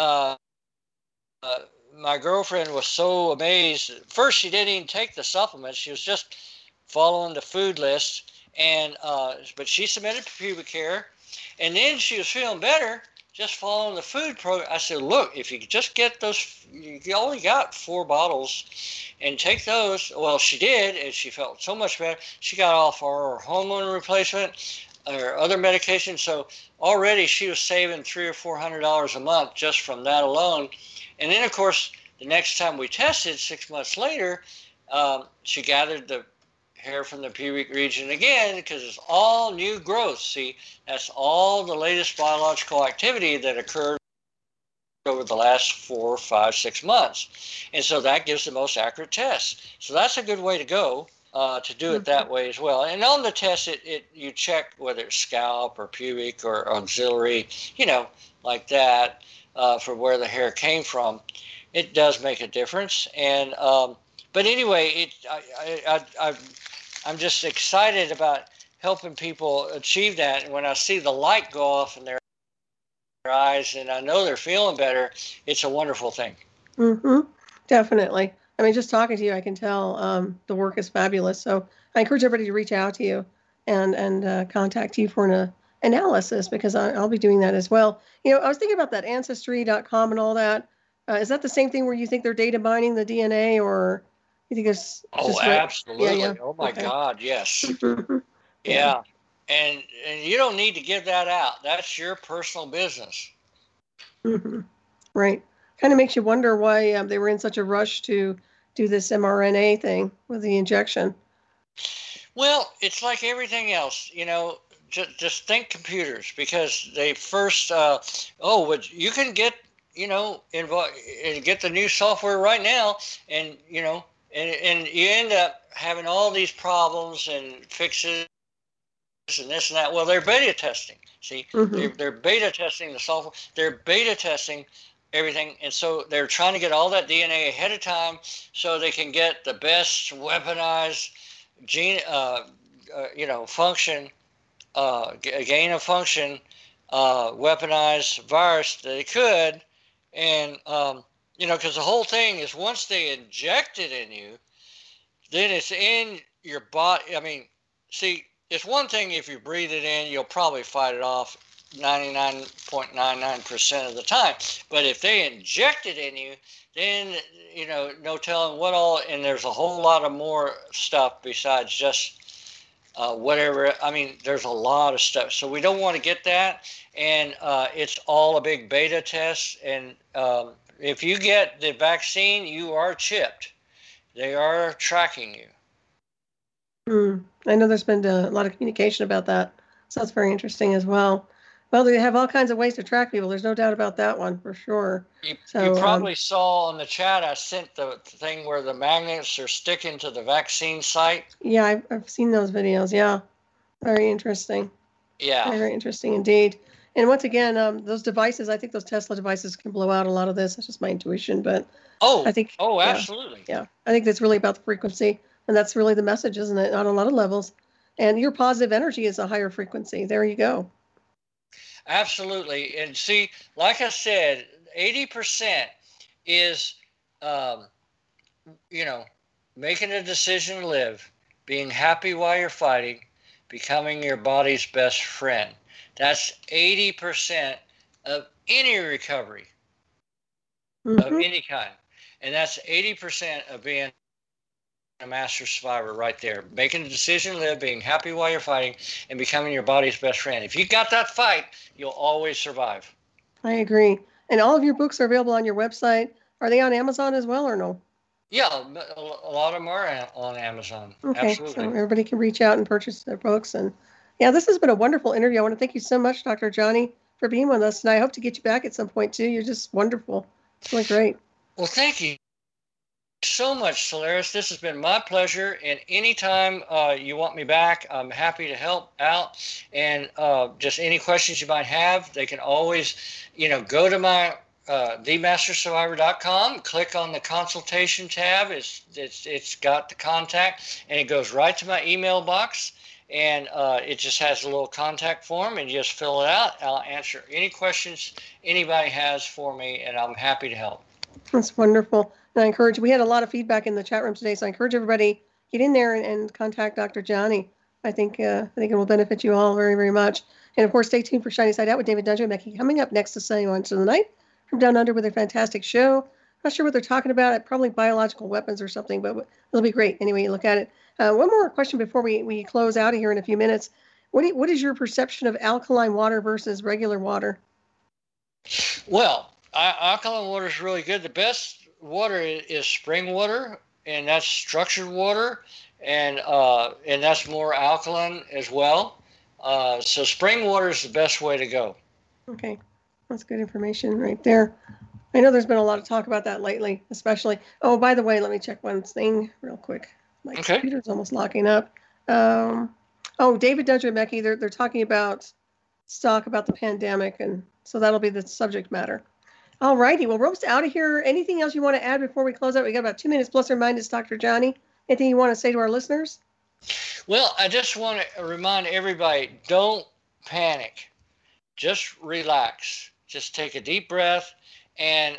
My girlfriend was so amazed. First, she didn't even take the supplements. She was just following the food list, and but she submitted pubic hair, and then she was feeling better just following the food program. I said, look, if you just get those, you only got 4 bottles, and take those. Well, she did, and she felt so much better. She got off her hormone replacement or other medication, so already she was saving $300 or $400 a month just from that alone. And then, of course, the next time we tested 6 months later, she gathered the hair from the pubic region again because it's all new growth. See, that's all the latest biological activity that occurred over the last 4, 5, 6 months. And so that gives the most accurate test. So that's a good way to go, to do it that way as well. And on the test, you check whether it's scalp or pubic or auxiliary, like that, for where the hair came from. It does make a difference. And but anyway, I'm just excited about helping people achieve that. And when I see the light go off in their eyes and I know they're feeling better, it's a wonderful thing. Definitely. I mean, just talking to you, I can tell the work is fabulous. So I encourage everybody to reach out to you and contact you for an analysis, because I'll be doing that as well. I was thinking about that Ancestry.com and all that. Is that the same thing where you think they're data mining the DNA, or you think it's just absolutely. Yeah. Oh my Okay. God, yes. Yeah. And you don't need to give that out. That's your personal business. Right. Kind of makes you wonder why they were in such a rush to do this mRNA thing with the injection. Well, it's like everything else, just think computers, because they first, you can get, and get the new software right now, and, and you end up having all these problems and fixes and this and that. Well, they're beta testing. See, they're beta testing the software. They're beta testing everything. And so they're trying to get all that DNA ahead of time so they can get the best weaponized gene, function, gain of function, weaponized virus that they could. And, because the whole thing is once they inject it in you, then it's in your body. I mean, see, it's one thing if you breathe it in, you'll probably fight it off 99.99% of the time. But if they inject it in you, then, no telling what all, and there's a whole lot of more stuff besides just whatever. I mean, there's a lot of stuff. So we don't want to get that. And it's all a big beta test. And if you get the vaccine, you are chipped. They are tracking you. I know there's been a lot of communication about that. So that's very interesting as well. Well, they have all kinds of ways to track people. There's no doubt about that one, for sure. You probably saw on the chat, I sent the thing where the magnets are sticking to the vaccine site. Yeah, I've seen those videos. Yeah, very interesting. Yeah. Very, very interesting indeed. And once again, those devices, I think those Tesla devices can blow out a lot of this. That's just my intuition. But I think, absolutely. Yeah, I think that's really about the frequency. And that's really the message, isn't it? On a lot of levels. And your positive energy is a higher frequency. There you go. Absolutely. And see, like I said, 80% is, making a decision to live, being happy while you're fighting, becoming your body's best friend. That's 80% of any recovery of any kind. And that's 80% of being a master survivor right there. Making a decision to live, being happy while you're fighting, and becoming your body's best friend. If you got that fight, you'll always survive. I agree. And all of your books are available on your website. Are they on Amazon as well or no? Yeah, a lot of them are on Amazon. Okay, Absolutely. so everybody can reach out and purchase their books. And yeah, this has been a wonderful interview. I want to thank you so much, Dr. Johnny, for being with us. And I hope to get you back at some point too. You're just wonderful. It's really great. Well, thank you. So much, Solaris. This has been my pleasure. And anytime you want me back, I'm happy to help out. And just any questions you might have, they can always, go to my themastersurvivor.com, click on the consultation tab. It's got the contact, and it goes right to my email box. And it just has a little contact form, and you just fill it out. I'll answer any questions anybody has for me, and I'm happy to help. That's wonderful. And we had a lot of feedback in the chat room today, so I encourage everybody, get in there and contact Dr. Johnny. I think it will benefit you all very, very much. And of course, stay tuned for Shiny Side Out with David Dundramecki coming up next to Sunny Ones of the Night from Down Under with a fantastic show. Not sure what they're talking about, probably biological weapons or something, but it'll be great anyway you look at it. One more question before we close out of here in a few minutes. What is your perception of alkaline water versus regular water? Well, alkaline water is really good. The best water is spring water, and that's structured water, and that's more alkaline as well. So spring water is the best way to go. Okay, that's good information right there. I know there's been a lot of talk about that lately, especially. Oh, by the way, let me check one thing real quick. My computer's almost locking up. David Dundramecki, they're talking about the pandemic, and so that'll be the subject matter. All righty. Well, we're out of here. Anything else you want to add before we close out? We got about 2 minutes plus or minus, Dr. Johnny. Anything you want to say to our listeners? Well, I just want to remind everybody, don't panic. Just relax. Just take a deep breath. And,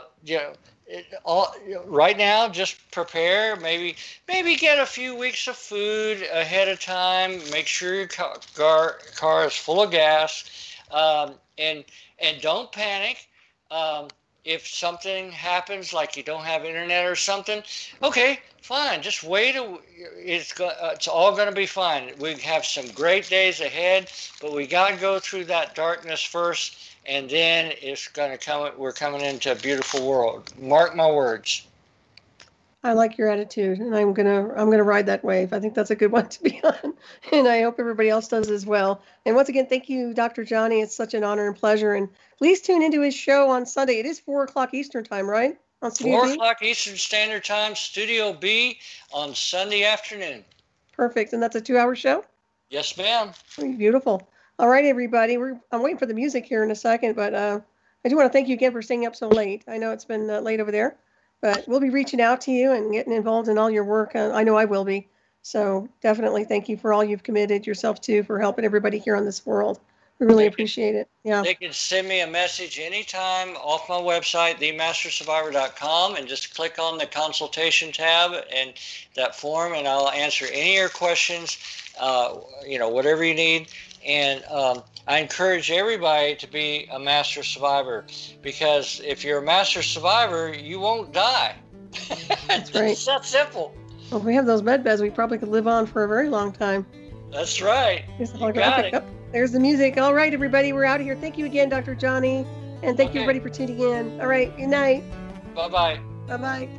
right now, just prepare. Maybe get a few weeks of food ahead of time. Make sure your car is full of gas. And don't panic. If something happens, like you don't have internet or something, okay, fine. Just wait. It's all going to be fine. We have some great days ahead, but we got to go through that darkness first, and then it's going to come. We're coming into a beautiful world. Mark my words. I like your attitude, and I'm gonna ride that wave. I think that's a good one to be on, and I hope everybody else does as well. And once again, thank you, Dr. Johnny. It's such an honor and pleasure. And please tune into his show on Sunday. It is 4:00 Eastern time, right? On Studio 4:00 Eastern Standard Time, Studio B, on Sunday afternoon. Perfect. And that's a 2-hour show? Yes, ma'am. Beautiful. All right, everybody. I'm waiting for the music here in a second, but I do want to thank you again for staying up so late. I know it's been late over there. But we'll be reaching out to you and getting involved in all your work. I know I will be. So definitely thank you for all you've committed yourself to for helping everybody here on this world. We really appreciate it. Yeah. They can send me a message anytime off my website, themastersurvivor.com, and just click on the consultation tab and that form, and I'll answer any of your questions, whatever you need. And I encourage everybody to be a master survivor, because if you're a master survivor, you won't die. That's right. It's that simple. Well, if we have those med beds, we probably could live on for a very long time. That's right. You got it. There's the music. All right, everybody, we're out of here. Thank you again, Dr. Johnny. And thank you, everybody, for tuning in. All right, good night. Bye-bye. Bye-bye.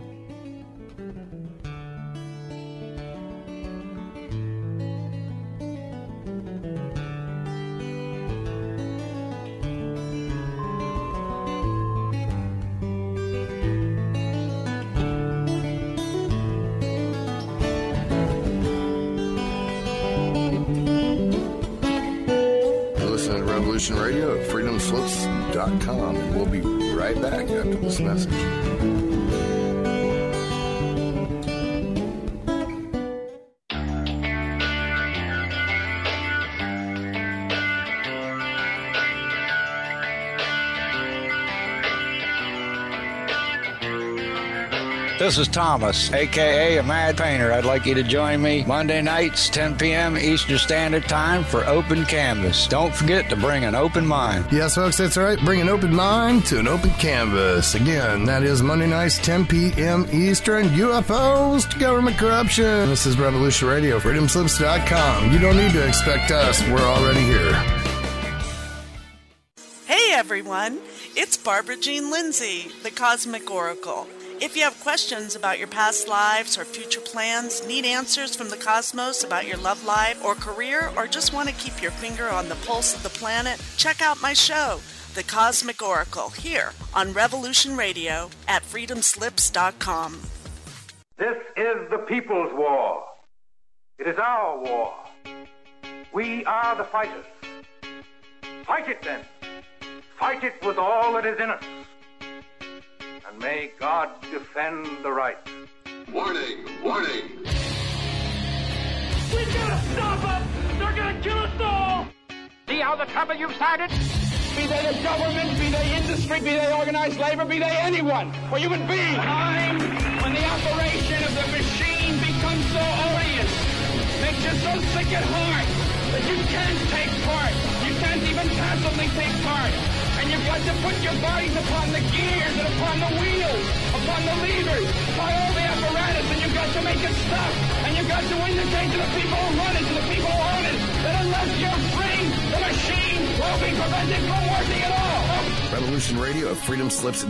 Radio at freedomslips.com, and we'll be right back after this message. This is Thomas, a.k.a. a Mad Painter. I'd like you to join me Monday nights, 10 p.m. Eastern Standard Time for Open Canvas. Don't forget to bring an open mind. Yes, folks, that's right. Bring an open mind to an open canvas. Again, that is Monday nights, 10 p.m. Eastern. UFOs to government corruption. This is Revolution Radio, freedomslips.com. You don't need to expect us. We're already here. Hey, everyone. It's Barbara Jean Lindsay, the Cosmic Oracle. If you have questions about your past lives or future plans, need answers from the cosmos about your love life or career, or just want to keep your finger on the pulse of the planet, check out my show, The Cosmic Oracle, here on Revolution Radio at freedomslips.com. This is the people's war. It is our war. We are the fighters. Fight it then. Fight it with all that is in us. And may God defend the right. Warning! Warning! We gotta stop them! They're gonna kill us all! See how the trouble you've started? Be they the government, be they industry, be they organized labor, be they anyone, or human beings. Time when the operation of the machine becomes so odious, makes you so sick at heart that you can't take part. You can't even passively take part. And you've got to put your bodies upon the gears and upon the wheels, upon the levers, upon all the apparatus, and you've got to make it stop. And you've got to indicate to the people who run it, to the people who own it, that unless you're free, the machine will be prevented from working at all. Revolution Radio at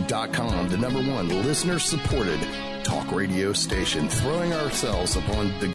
freedomslips.com, the #1 listener-supported talk radio station, throwing ourselves upon the